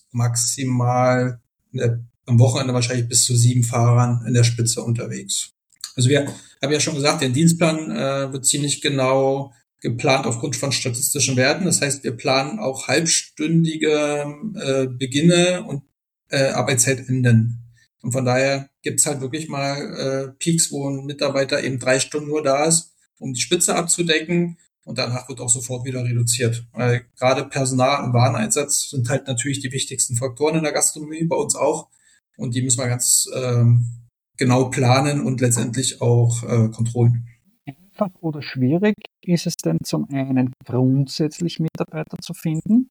maximal der, am Wochenende wahrscheinlich bis zu sieben Fahrern in der Spitze unterwegs. Also wir haben ja schon gesagt, der Dienstplan äh, wird ziemlich genau geplant aufgrund von statistischen Werten. Das heißt, wir planen auch halbstündige äh, Beginne und äh, Arbeitszeitenden. Und von daher gibt's halt wirklich mal äh, Peaks, wo ein Mitarbeiter eben drei Stunden nur da ist, um die Spitze abzudecken. Und danach wird auch sofort wieder reduziert. Weil gerade Personal- und Wareneinsatz sind halt natürlich die wichtigsten Faktoren in der Gastronomie, bei uns auch. Und die müssen wir ganz ähm, genau planen und letztendlich auch äh, kontrollieren. Einfach oder schwierig ist es denn zum einen grundsätzlich Mitarbeiter zu finden?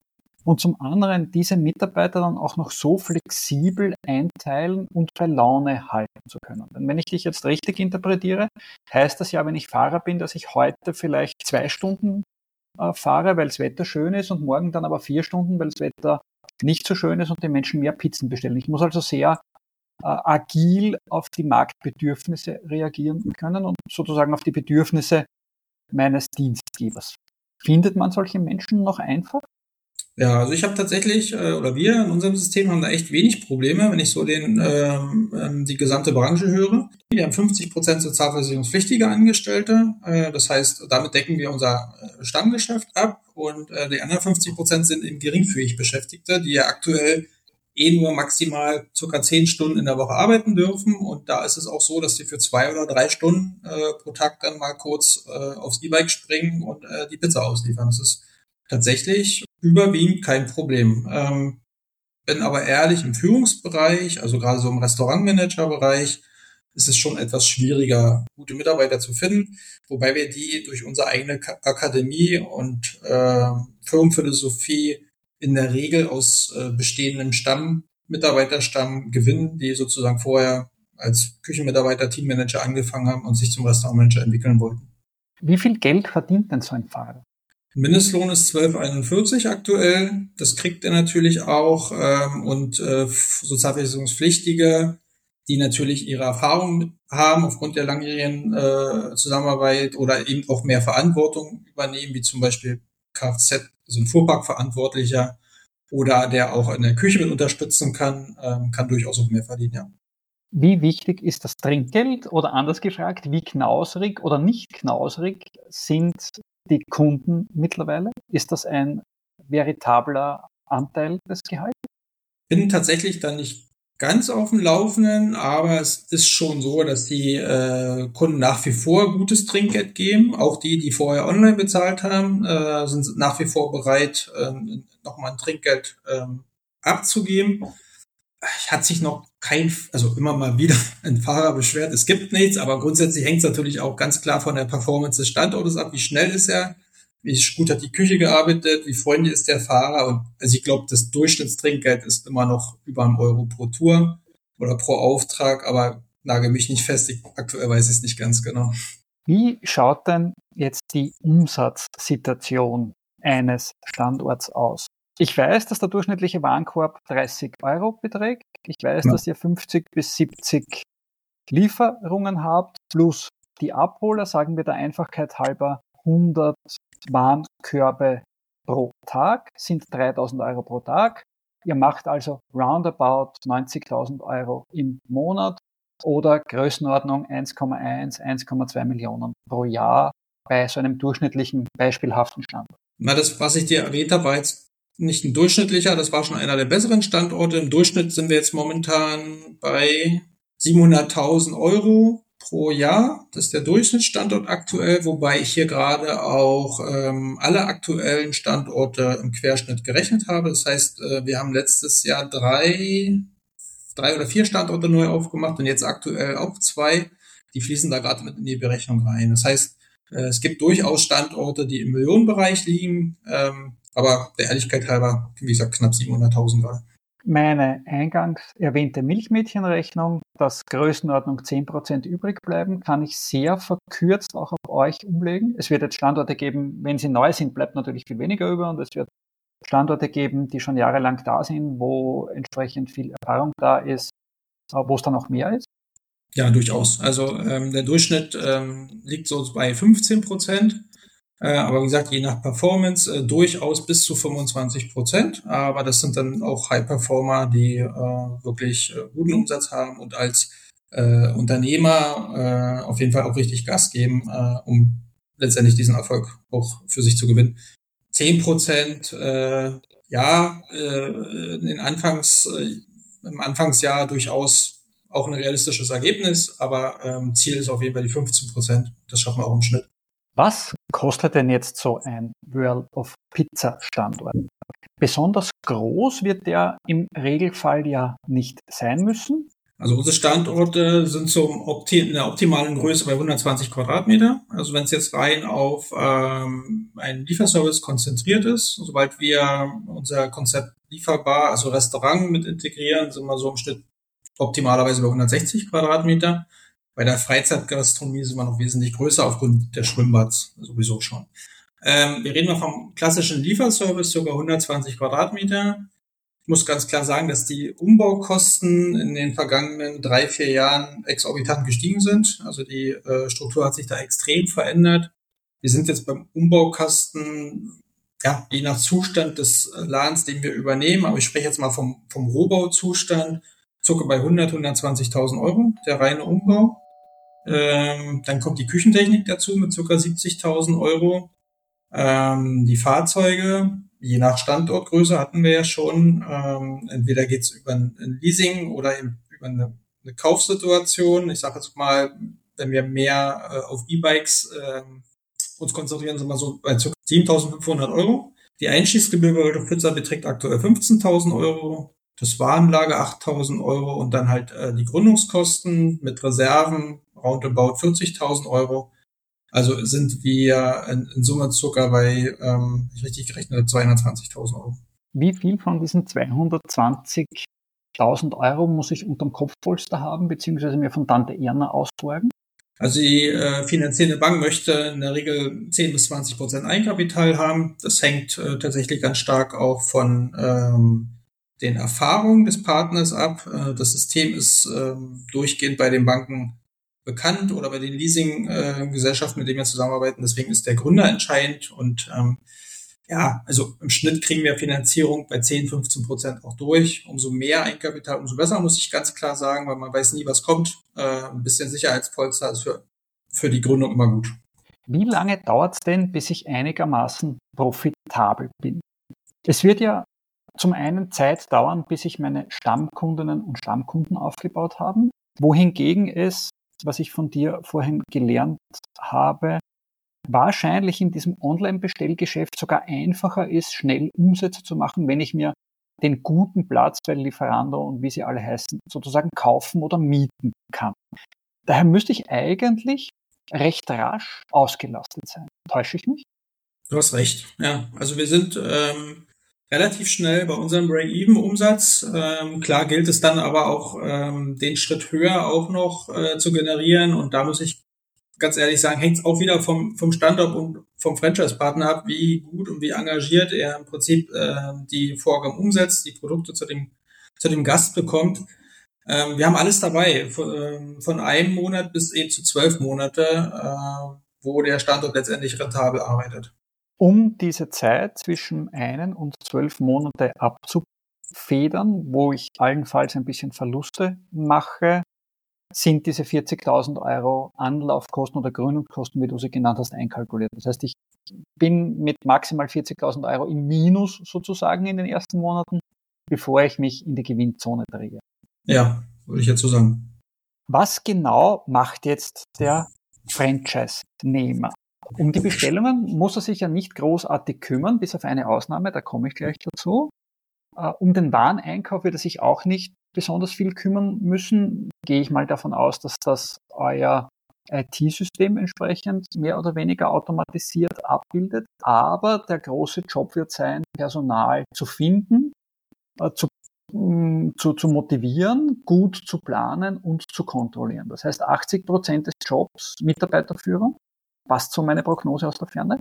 und zum anderen diese Mitarbeiter dann auch noch so flexibel einteilen und bei Laune halten zu können. Denn wenn ich dich jetzt richtig interpretiere, heißt das ja, wenn ich Fahrer bin, dass ich heute vielleicht zwei Stunden äh, fahre, weil das Wetter schön ist und morgen dann aber vier Stunden, weil das Wetter nicht so schön ist und die Menschen mehr Pizzen bestellen. Ich muss also sehr äh, agil auf die Marktbedürfnisse reagieren können und sozusagen auf die Bedürfnisse meines Dienstgebers. Findet man solche Menschen noch einfach? Ja, also ich habe tatsächlich, äh, oder wir in unserem System haben da echt wenig Probleme, wenn ich so den ähm, ähm, die gesamte Branche höre. Wir haben fünfzig Prozent sozialversicherungspflichtige Angestellte. Äh, das heißt, damit decken wir unser äh, Stammgeschäft ab und äh, die anderen fünfzig Prozent sind eben geringfügig Beschäftigte, die ja aktuell eh nur maximal circa zehn Stunden in der Woche arbeiten dürfen. Und da ist es auch so, dass sie für zwei oder drei Stunden äh, pro Tag dann mal kurz äh, aufs E-Bike springen und äh, die Pizza ausliefern. Das ist tatsächlich überwiegend kein Problem. Ähm, bin aber ehrlich, im Führungsbereich, also gerade so im Restaurantmanager-Bereich, ist es schon etwas schwieriger, gute Mitarbeiter zu finden, wobei wir die durch unsere eigene Ka- Akademie und äh, Firmenphilosophie in der Regel aus äh, bestehendem Stamm, Mitarbeiterstamm gewinnen, die sozusagen vorher als Küchenmitarbeiter, Teammanager angefangen haben und sich zum Restaurantmanager entwickeln wollten. Wie viel Geld verdient denn so ein Fahrer? Mindestlohn ist zwölf Komma einundvierzig aktuell. Das kriegt er natürlich auch. Ähm, und äh, Sozialversicherungspflichtige, die natürlich ihre Erfahrung haben aufgrund der langjährigen äh, Zusammenarbeit oder eben auch mehr Verantwortung übernehmen, wie zum Beispiel Kfz, also ein Fuhrparkverantwortlicher oder der auch in der Küche mit unterstützen kann, ähm, kann durchaus auch mehr verdienen, ja. Wie wichtig ist das Trinkgeld oder anders gefragt, wie knausrig oder nicht knausrig sind die Kunden mittlerweile? Ist das ein veritabler Anteil des Gehalts? Bin tatsächlich dann nicht ganz auf dem Laufenden, aber es ist schon so, dass die äh, Kunden nach wie vor gutes Trinkgeld geben. Auch die, die vorher online bezahlt haben, äh, sind nach wie vor bereit, äh, nochmal ein Trinkgeld äh, abzugeben. Hat sich noch kein, also immer mal wieder ein Fahrer beschwert, es gibt nichts, aber grundsätzlich hängt es natürlich auch ganz klar von der Performance des Standortes ab, wie schnell ist er, wie gut hat die Küche gearbeitet, wie freundlich ist der Fahrer und also ich glaube, das Durchschnittstrinkgeld ist immer noch über einen Euro pro Tour oder pro Auftrag, aber nagel mich nicht fest, ich, aktuell weiß ich es nicht ganz genau. Wie schaut denn jetzt die Umsatzsituation eines Standorts aus? Ich weiß, dass der durchschnittliche Warenkorb dreißig Euro beträgt. Ich weiß, ja, dass ihr fünfzig bis siebzig Lieferungen habt, plus die Abholer, sagen wir der Einfachheit halber, hundert Warenkörbe pro Tag, sind dreitausend Euro pro Tag. Ihr macht also roundabout neunzigtausend Euro im Monat oder Größenordnung eins Komma eins, eins Komma zwei Millionen pro Jahr bei so einem durchschnittlichen, beispielhaften Standort. Na, das, was ich dir erwähnt habe, war jetzt nicht ein durchschnittlicher, das war schon einer der besseren Standorte. Im Durchschnitt sind wir jetzt momentan bei siebenhunderttausend Euro pro Jahr. Das ist der Durchschnittsstandort aktuell, wobei ich hier gerade auch ähm, alle aktuellen Standorte im Querschnitt gerechnet habe. Das heißt, äh, wir haben letztes Jahr drei, drei oder vier Standorte neu aufgemacht und jetzt aktuell auch zwei. Die fließen da gerade mit in die Berechnung rein. Das heißt, äh, es gibt durchaus Standorte, die im Millionenbereich liegen, ähm, aber der Ehrlichkeit halber, wie gesagt, knapp siebenhunderttausend gerade. Meine eingangs erwähnte Milchmädchenrechnung, dass Größenordnung zehn Prozent übrig bleiben, kann ich sehr verkürzt auch auf euch umlegen. Es wird jetzt Standorte geben, wenn sie neu sind, bleibt natürlich viel weniger über und es wird Standorte geben, die schon jahrelang da sind, wo entsprechend viel Erfahrung da ist, wo es dann auch mehr ist. Ja, durchaus. Also ähm, der Durchschnitt ähm, liegt so bei fünfzehn Prozent. Äh, aber wie gesagt, je nach Performance äh, durchaus bis zu fünfundzwanzig Prozent. Aber das sind dann auch High-Performer, die äh, wirklich äh, guten Umsatz haben und als äh, Unternehmer äh, auf jeden Fall auch richtig Gas geben, äh, um letztendlich diesen Erfolg auch für sich zu gewinnen. Zehn Prozent, äh, ja, äh, in den Anfangs, äh, im Anfangsjahr durchaus auch ein realistisches Ergebnis, aber ähm, Ziel ist auf jeden Fall die fünfzehn Prozent. Das schaffen wir auch im Schnitt. Was kostet denn jetzt so ein World of Pizza Standort? Besonders groß wird der im Regelfall ja nicht sein müssen. Also unsere Standorte sind zum Opti- in der optimalen Größe bei hundertzwanzig Quadratmeter. Also wenn es jetzt rein auf ähm, einen Lieferservice konzentriert ist, sobald wir unser Konzept lieferbar, also Restaurant mit integrieren, sind wir so im Schnitt optimalerweise bei hundertsechzig Quadratmeter. Bei der Freizeitgastronomie sind wir noch wesentlich größer aufgrund der Schwimmbads sowieso schon. Ähm, wir reden mal vom klassischen Lieferservice, sogar hundertzwanzig Quadratmeter. Ich muss ganz klar sagen, dass die Umbaukosten in den vergangenen drei, vier Jahren exorbitant gestiegen sind. Also die äh, Struktur hat sich da extrem verändert. Wir sind jetzt beim Umbaukosten, ja, je nach Zustand des Ladens, den wir übernehmen, aber ich spreche jetzt mal vom, vom Rohbauzustand, circa bei hundert, hundertzwanzigtausend Euro, der reine Umbau. Ähm, dann kommt die Küchentechnik dazu mit circa siebzigtausend Euro. Ähm, die Fahrzeuge, je nach Standortgröße hatten wir ja schon, ähm, entweder geht's über ein, ein Leasing oder eben über eine, eine Kaufsituation. Ich sage jetzt mal, wenn wir mehr äh, auf E-Bikes äh, uns konzentrieren, sind wir so bei ca. siebentausendfünfhundert Euro. Die Einstiegsgebühr bei Red Pizza beträgt aktuell fünfzehntausend Euro, das Warenlager achttausend Euro und dann halt äh, die Gründungskosten mit Reserven roundabout vierzigtausend Euro. Also sind wir in, in Summe sogar bei, ähm, ich richtig gerechnet, zweihundertzwanzigtausend Euro. Wie viel von diesen zweihundertzwanzigtausend Euro muss ich unterm Kopfpolster haben, beziehungsweise mir von Tante Erna ausborgen? Also die äh, finanzierende Bank möchte in der Regel zehn bis zwanzig Prozent Eigenkapital haben. Das hängt äh, tatsächlich ganz stark auch von ähm, den Erfahrungen des Partners ab. Äh, das System ist ähm, durchgehend bei den Banken bekannt oder bei den Leasing-Gesellschaften, mit denen wir zusammenarbeiten. Deswegen ist der Gründer entscheidend und ähm, ja, also im Schnitt kriegen wir Finanzierung bei zehn, fünfzehn Prozent auch durch. Umso mehr Eigenkapital, umso besser, muss ich ganz klar sagen, weil man weiß nie, was kommt. Äh, ein bisschen Sicherheitspolster ist für, für die Gründung immer gut. Wie lange dauert es denn, bis ich einigermaßen profitabel bin? Es wird ja zum einen Zeit dauern, bis ich meine Stammkundinnen und Stammkunden aufgebaut habe, wohingegen es, was ich von dir vorhin gelernt habe, wahrscheinlich in diesem Online-Bestellgeschäft sogar einfacher ist, schnell Umsätze zu machen, wenn ich mir den guten Platz bei Lieferando und wie sie alle heißen, sozusagen kaufen oder mieten kann. Daher müsste ich eigentlich recht rasch ausgelastet sein. Täusche ich mich? Du hast recht, ja. Also wir sind ähm, relativ schnell bei unserem Break-Even-Umsatz. Ähm, klar gilt es dann aber auch, ähm, den Schritt höher auch noch äh, zu generieren. Und da muss ich ganz ehrlich sagen, hängt es auch wieder vom, vom Standort und vom Franchise-Partner ab, wie gut und wie engagiert er im Prinzip äh, die Vorgaben umsetzt, die Produkte zu dem, zu dem Gast bekommt. Ähm, wir haben alles dabei, von, von einem Monat bis eben zu zwölf Monate, äh, wo der Standort letztendlich rentabel arbeitet. Um diese Zeit zwischen einen und zwölf Monate abzufedern, wo ich allenfalls ein bisschen Verluste mache, sind diese vierzigtausend Euro Anlaufkosten oder Gründungskosten, wie du sie genannt hast, einkalkuliert. Das heißt, ich bin mit maximal vierzigtausend Euro im Minus sozusagen in den ersten Monaten, bevor ich mich in die Gewinnzone drehe. Ja, würde ich jetzt so sagen. Was genau macht jetzt der Franchise-Nehmer? Um die Bestellungen muss er sich ja nicht großartig kümmern, bis auf eine Ausnahme, da komme ich gleich dazu. Um den Wareneinkauf wird er sich auch nicht besonders viel kümmern müssen. Gehe ich mal davon aus, dass das euer I T-System entsprechend mehr oder weniger automatisiert abbildet. Aber der große Job wird sein, Personal zu finden, zu, zu, zu motivieren, gut zu planen und zu kontrollieren. Das heißt, achtzig Prozent des Jobs Mitarbeiterführung. Passt so meine Prognose aus der Ferne?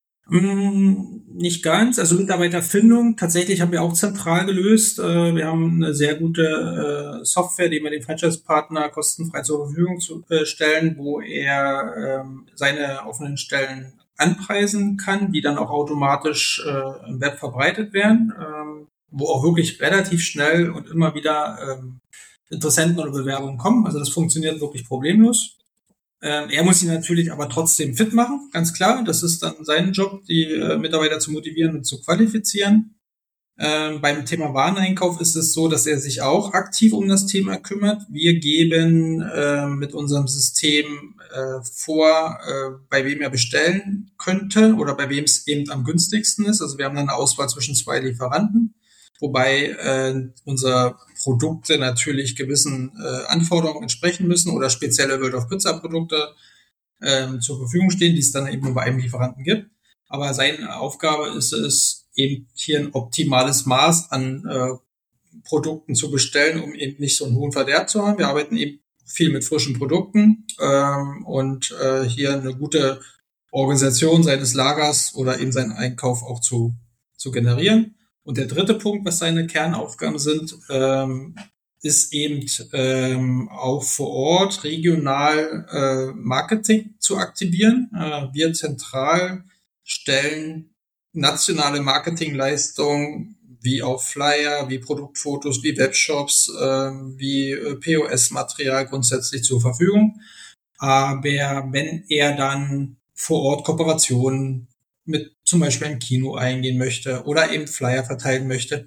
Nicht ganz. Also Mitarbeiterfindung, tatsächlich haben wir auch zentral gelöst. Wir haben eine sehr gute Software, die wir dem Franchise-Partner kostenfrei zur Verfügung stellen, wo er seine offenen Stellen anpreisen kann, die dann auch automatisch im Web verbreitet werden, wo auch wirklich relativ schnell und immer wieder Interessenten oder Bewerbungen kommen. Also das funktioniert wirklich problemlos. Ähm, er muss sie natürlich aber trotzdem fit machen, ganz klar. Das ist dann sein Job, die äh, Mitarbeiter zu motivieren und zu qualifizieren. Ähm, beim Thema Wareneinkauf ist es so, dass er sich auch aktiv um das Thema kümmert. Wir geben äh, mit unserem System äh, vor, äh, bei wem er bestellen könnte oder bei wem es eben am günstigsten ist. Also wir haben dann eine Auswahl zwischen zwei Lieferanten. wobei äh, unsere Produkte natürlich gewissen äh, Anforderungen entsprechen müssen oder spezielle World of Pizza Produkte äh, zur Verfügung stehen, die es dann eben nur bei einem Lieferanten gibt. Aber seine Aufgabe ist es, eben hier ein optimales Maß an äh, Produkten zu bestellen, um eben nicht so einen hohen Verderb zu haben. Wir arbeiten eben viel mit frischen Produkten ähm, und äh, hier eine gute Organisation seines Lagers oder eben seinen Einkauf auch zu, zu generieren. Und der dritte Punkt, was seine Kernaufgaben sind, ähm, ist eben ähm, auch vor Ort regional äh, Marketing zu aktivieren. Äh, wir zentral stellen nationale Marketingleistungen wie auch Flyer, wie Produktfotos, wie Webshops, äh, wie äh, P O S-Material grundsätzlich zur Verfügung. Aber wenn er dann vor Ort Kooperationen mit zum Beispiel einem Kino eingehen möchte oder eben Flyer verteilen möchte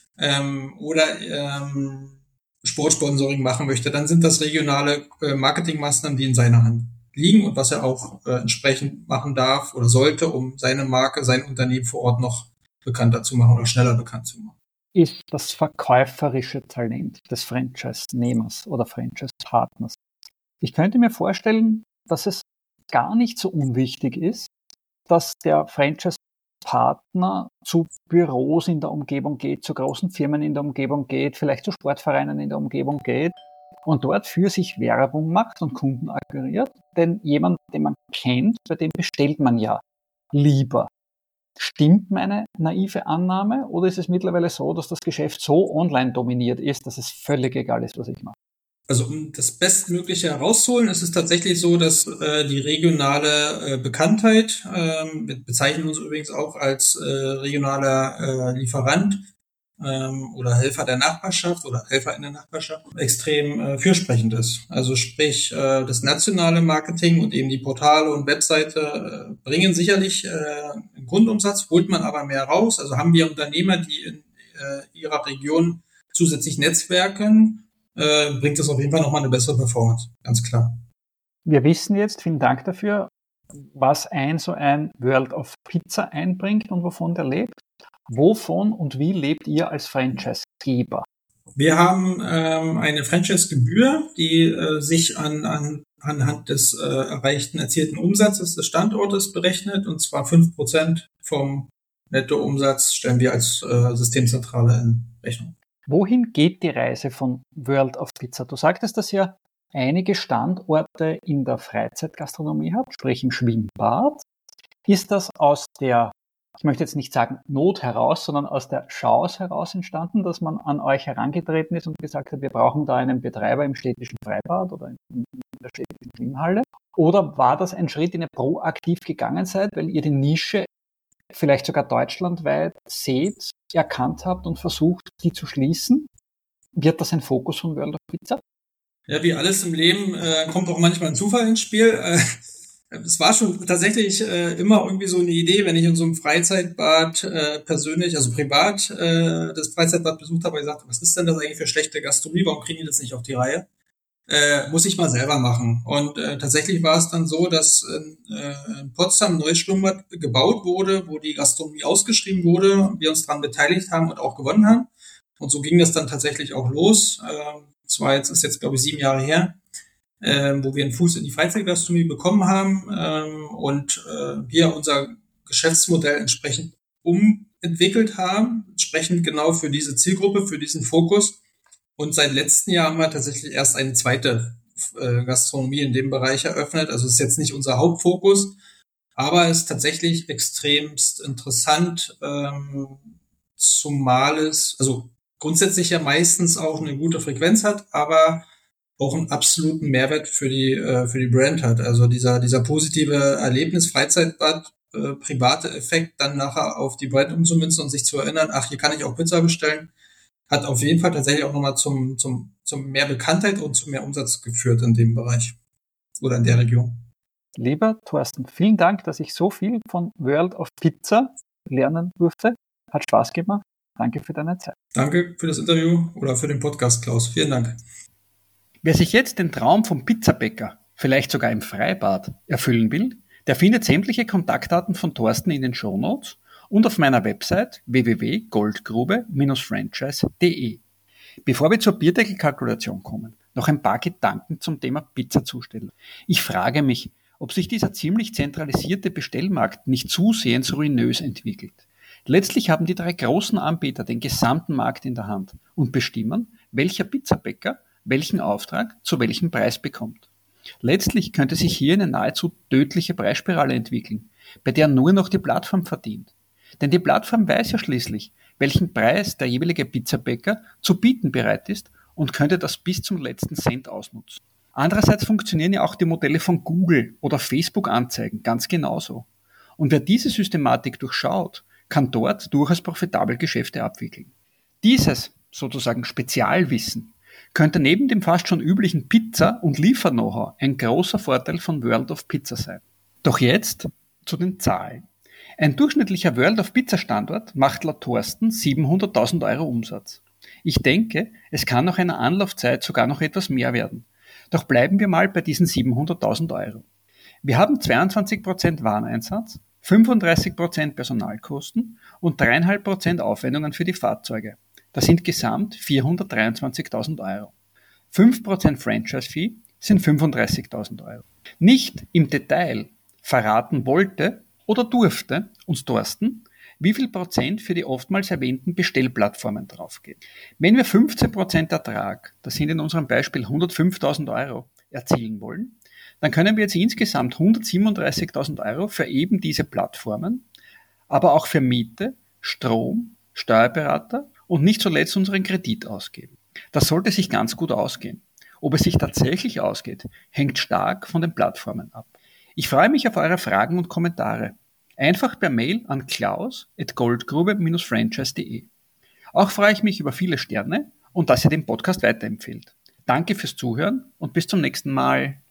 ähm, oder ähm, Sportsponsoring machen möchte, dann sind das regionale äh, Marketingmaßnahmen, die in seiner Hand liegen und was er auch äh, entsprechend machen darf oder sollte, um seine Marke, sein Unternehmen vor Ort noch bekannter zu machen oder schneller bekannt zu machen. Ist das verkäuferische Talent des Franchise-Nehmers oder Franchise-Partners. Ich könnte mir vorstellen, dass es gar nicht so unwichtig ist, dass der Franchise-Partner zu Büros in der Umgebung geht, zu großen Firmen in der Umgebung geht, vielleicht zu Sportvereinen in der Umgebung geht und dort für sich Werbung macht und Kunden akquiriert. Denn jemand, den man kennt, bei dem bestellt man ja lieber. Stimmt meine naive Annahme oder ist es mittlerweile so, dass das Geschäft so online dominiert ist, dass es völlig egal ist, was ich mache? Also um das Bestmögliche herauszuholen, ist es tatsächlich so, dass äh, die regionale äh, Bekanntheit, äh, wir bezeichnen uns übrigens auch als äh, regionaler äh, Lieferant ähm, oder Helfer der Nachbarschaft oder Helfer in der Nachbarschaft, extrem äh, fürsprechend ist. Also sprich, äh, das nationale Marketing und eben die Portale und Webseite äh, bringen sicherlich äh, einen Grundumsatz, holt man aber mehr raus. Also haben wir Unternehmer, die in äh, ihrer Region zusätzlich netzwerken, Äh, bringt das auf jeden Fall nochmal eine bessere Performance, ganz klar. Wir wissen jetzt, vielen Dank dafür, was ein so ein World of Pizza einbringt und wovon der lebt. Wovon und wie lebt ihr als Franchise-Geber? Wir haben ähm, eine Franchise-Gebühr, die äh, sich an, an, anhand des äh, erreichten, erzielten Umsatzes des Standortes berechnet, und zwar fünf Prozent vom Nettoumsatz stellen wir als äh, Systemzentrale in Rechnung. Wohin geht die Reise von World of Pizza? Du sagtest, dass ihr einige Standorte in der Freizeitgastronomie habt, sprich im Schwimmbad. Ist das aus der, ich möchte jetzt nicht sagen Not heraus, sondern aus der Chance heraus entstanden, dass man an euch herangetreten ist und gesagt hat, wir brauchen da einen Betreiber im städtischen Freibad oder in der städtischen Schwimmhalle? Oder war das ein Schritt, den ihr proaktiv gegangen seid, weil ihr die Nische vielleicht sogar deutschlandweit seht, erkannt habt und versucht, die zu schließen? Wird das ein Fokus von World of Pizza? Ja, wie alles im Leben äh, kommt auch manchmal ein Zufall ins Spiel. Äh, es war schon tatsächlich äh, immer irgendwie so eine Idee, wenn ich in so einem Freizeitbad äh, persönlich, also privat, äh, das Freizeitbad besucht habe, ich sagte, was ist denn das eigentlich für schlechte Gastronomie? Warum kriegen die das nicht auf die Reihe? Äh, muss ich mal selber machen. Und äh, tatsächlich war es dann so, dass äh, in Potsdam ein neues Schwimmbad gebaut wurde, wo die Gastronomie ausgeschrieben wurde, wir uns daran beteiligt haben und auch gewonnen haben. Und so ging das dann tatsächlich auch los. Äh, das war jetzt, ist jetzt, glaube ich, sieben Jahre her, äh, wo wir einen Fuß in die Freizeitgastronomie bekommen haben äh, und äh, wir unser Geschäftsmodell entsprechend umentwickelt haben, entsprechend genau für diese Zielgruppe, für diesen Fokus. Und seit letztem Jahr haben wir tatsächlich erst eine zweite äh, Gastronomie in dem Bereich eröffnet. Also es ist jetzt nicht unser Hauptfokus, aber es ist tatsächlich extremst interessant, ähm, zumal es, also grundsätzlich ja meistens auch eine gute Frequenz hat, aber auch einen absoluten Mehrwert für die äh, für die Brand hat. Also dieser dieser positive Erlebnis, Freizeitbad, äh, private Effekt, dann nachher auf die Brand umzumünzen und sich zu erinnern, ach, hier kann ich auch Pizza bestellen, hat auf jeden Fall tatsächlich auch nochmal zum, zum, zum mehr Bekanntheit und zu mehr Umsatz geführt in dem Bereich oder in der Region. Lieber Thorsten, vielen Dank, dass ich so viel von World of Pizza lernen durfte. Hat Spaß gemacht. Danke für deine Zeit. Danke für das Interview oder für den Podcast, Klaus. Vielen Dank. Wer sich jetzt den Traum vom Pizzabäcker, vielleicht sogar im Freibad, erfüllen will, der findet sämtliche Kontaktdaten von Thorsten in den Shownotes und auf meiner Website w w w punkt goldgrube Bindestrich franchise punkt d e. Bevor wir zur Bierdeckelkalkulation kommen, noch ein paar Gedanken zum Thema Pizzazusteller. Ich frage mich, ob sich dieser ziemlich zentralisierte Bestellmarkt nicht zusehends ruinös entwickelt. Letztlich haben die drei großen Anbieter den gesamten Markt in der Hand und bestimmen, welcher Pizzabäcker welchen Auftrag zu welchem Preis bekommt. Letztlich könnte sich hier eine nahezu tödliche Preisspirale entwickeln, bei der nur noch die Plattform verdient. Denn die Plattform weiß ja schließlich, welchen Preis der jeweilige Pizzabäcker zu bieten bereit ist und könnte das bis zum letzten Cent ausnutzen. Andererseits funktionieren ja auch die Modelle von Google oder Facebook-Anzeigen ganz genauso. Und wer diese Systematik durchschaut, kann dort durchaus profitabel Geschäfte abwickeln. Dieses, sozusagen Spezialwissen, könnte neben dem fast schon üblichen Pizza- und Liefer-Know-how ein großer Vorteil von World of Pizza sein. Doch jetzt zu den Zahlen. Ein durchschnittlicher World of Pizza Standort macht laut Thorsten siebenhunderttausend Euro Umsatz. Ich denke, es kann nach einer Anlaufzeit sogar noch etwas mehr werden. Doch bleiben wir mal bei diesen siebenhunderttausend Euro. Wir haben zweiundzwanzig Prozent Wareneinsatz, fünfunddreißig Prozent Personalkosten und drei Komma fünf Prozent Aufwendungen für die Fahrzeuge. Das sind gesamt vierhundertdreiundzwanzigtausend Euro. fünf Prozent Franchise-Fee sind fünfunddreißigtausend Euro. Nicht im Detail verraten wollte oder durfte uns Thorsten, wie viel Prozent für die oftmals erwähnten Bestellplattformen draufgehen. Wenn wir fünfzehn Prozent Ertrag, das sind in unserem Beispiel hundertfünftausend Euro, erzielen wollen, dann können wir jetzt insgesamt hundertsiebenunddreißigtausend Euro für eben diese Plattformen, aber auch für Miete, Strom, Steuerberater und nicht zuletzt unseren Kredit ausgeben. Das sollte sich ganz gut ausgehen. Ob es sich tatsächlich ausgeht, hängt stark von den Plattformen ab. Ich freue mich auf eure Fragen und Kommentare. Einfach per Mail an klaus at goldgrube Bindestrich franchise Punkt d e. Auch freue ich mich über viele Sterne und dass ihr den Podcast weiterempfehlt. Danke fürs Zuhören und bis zum nächsten Mal.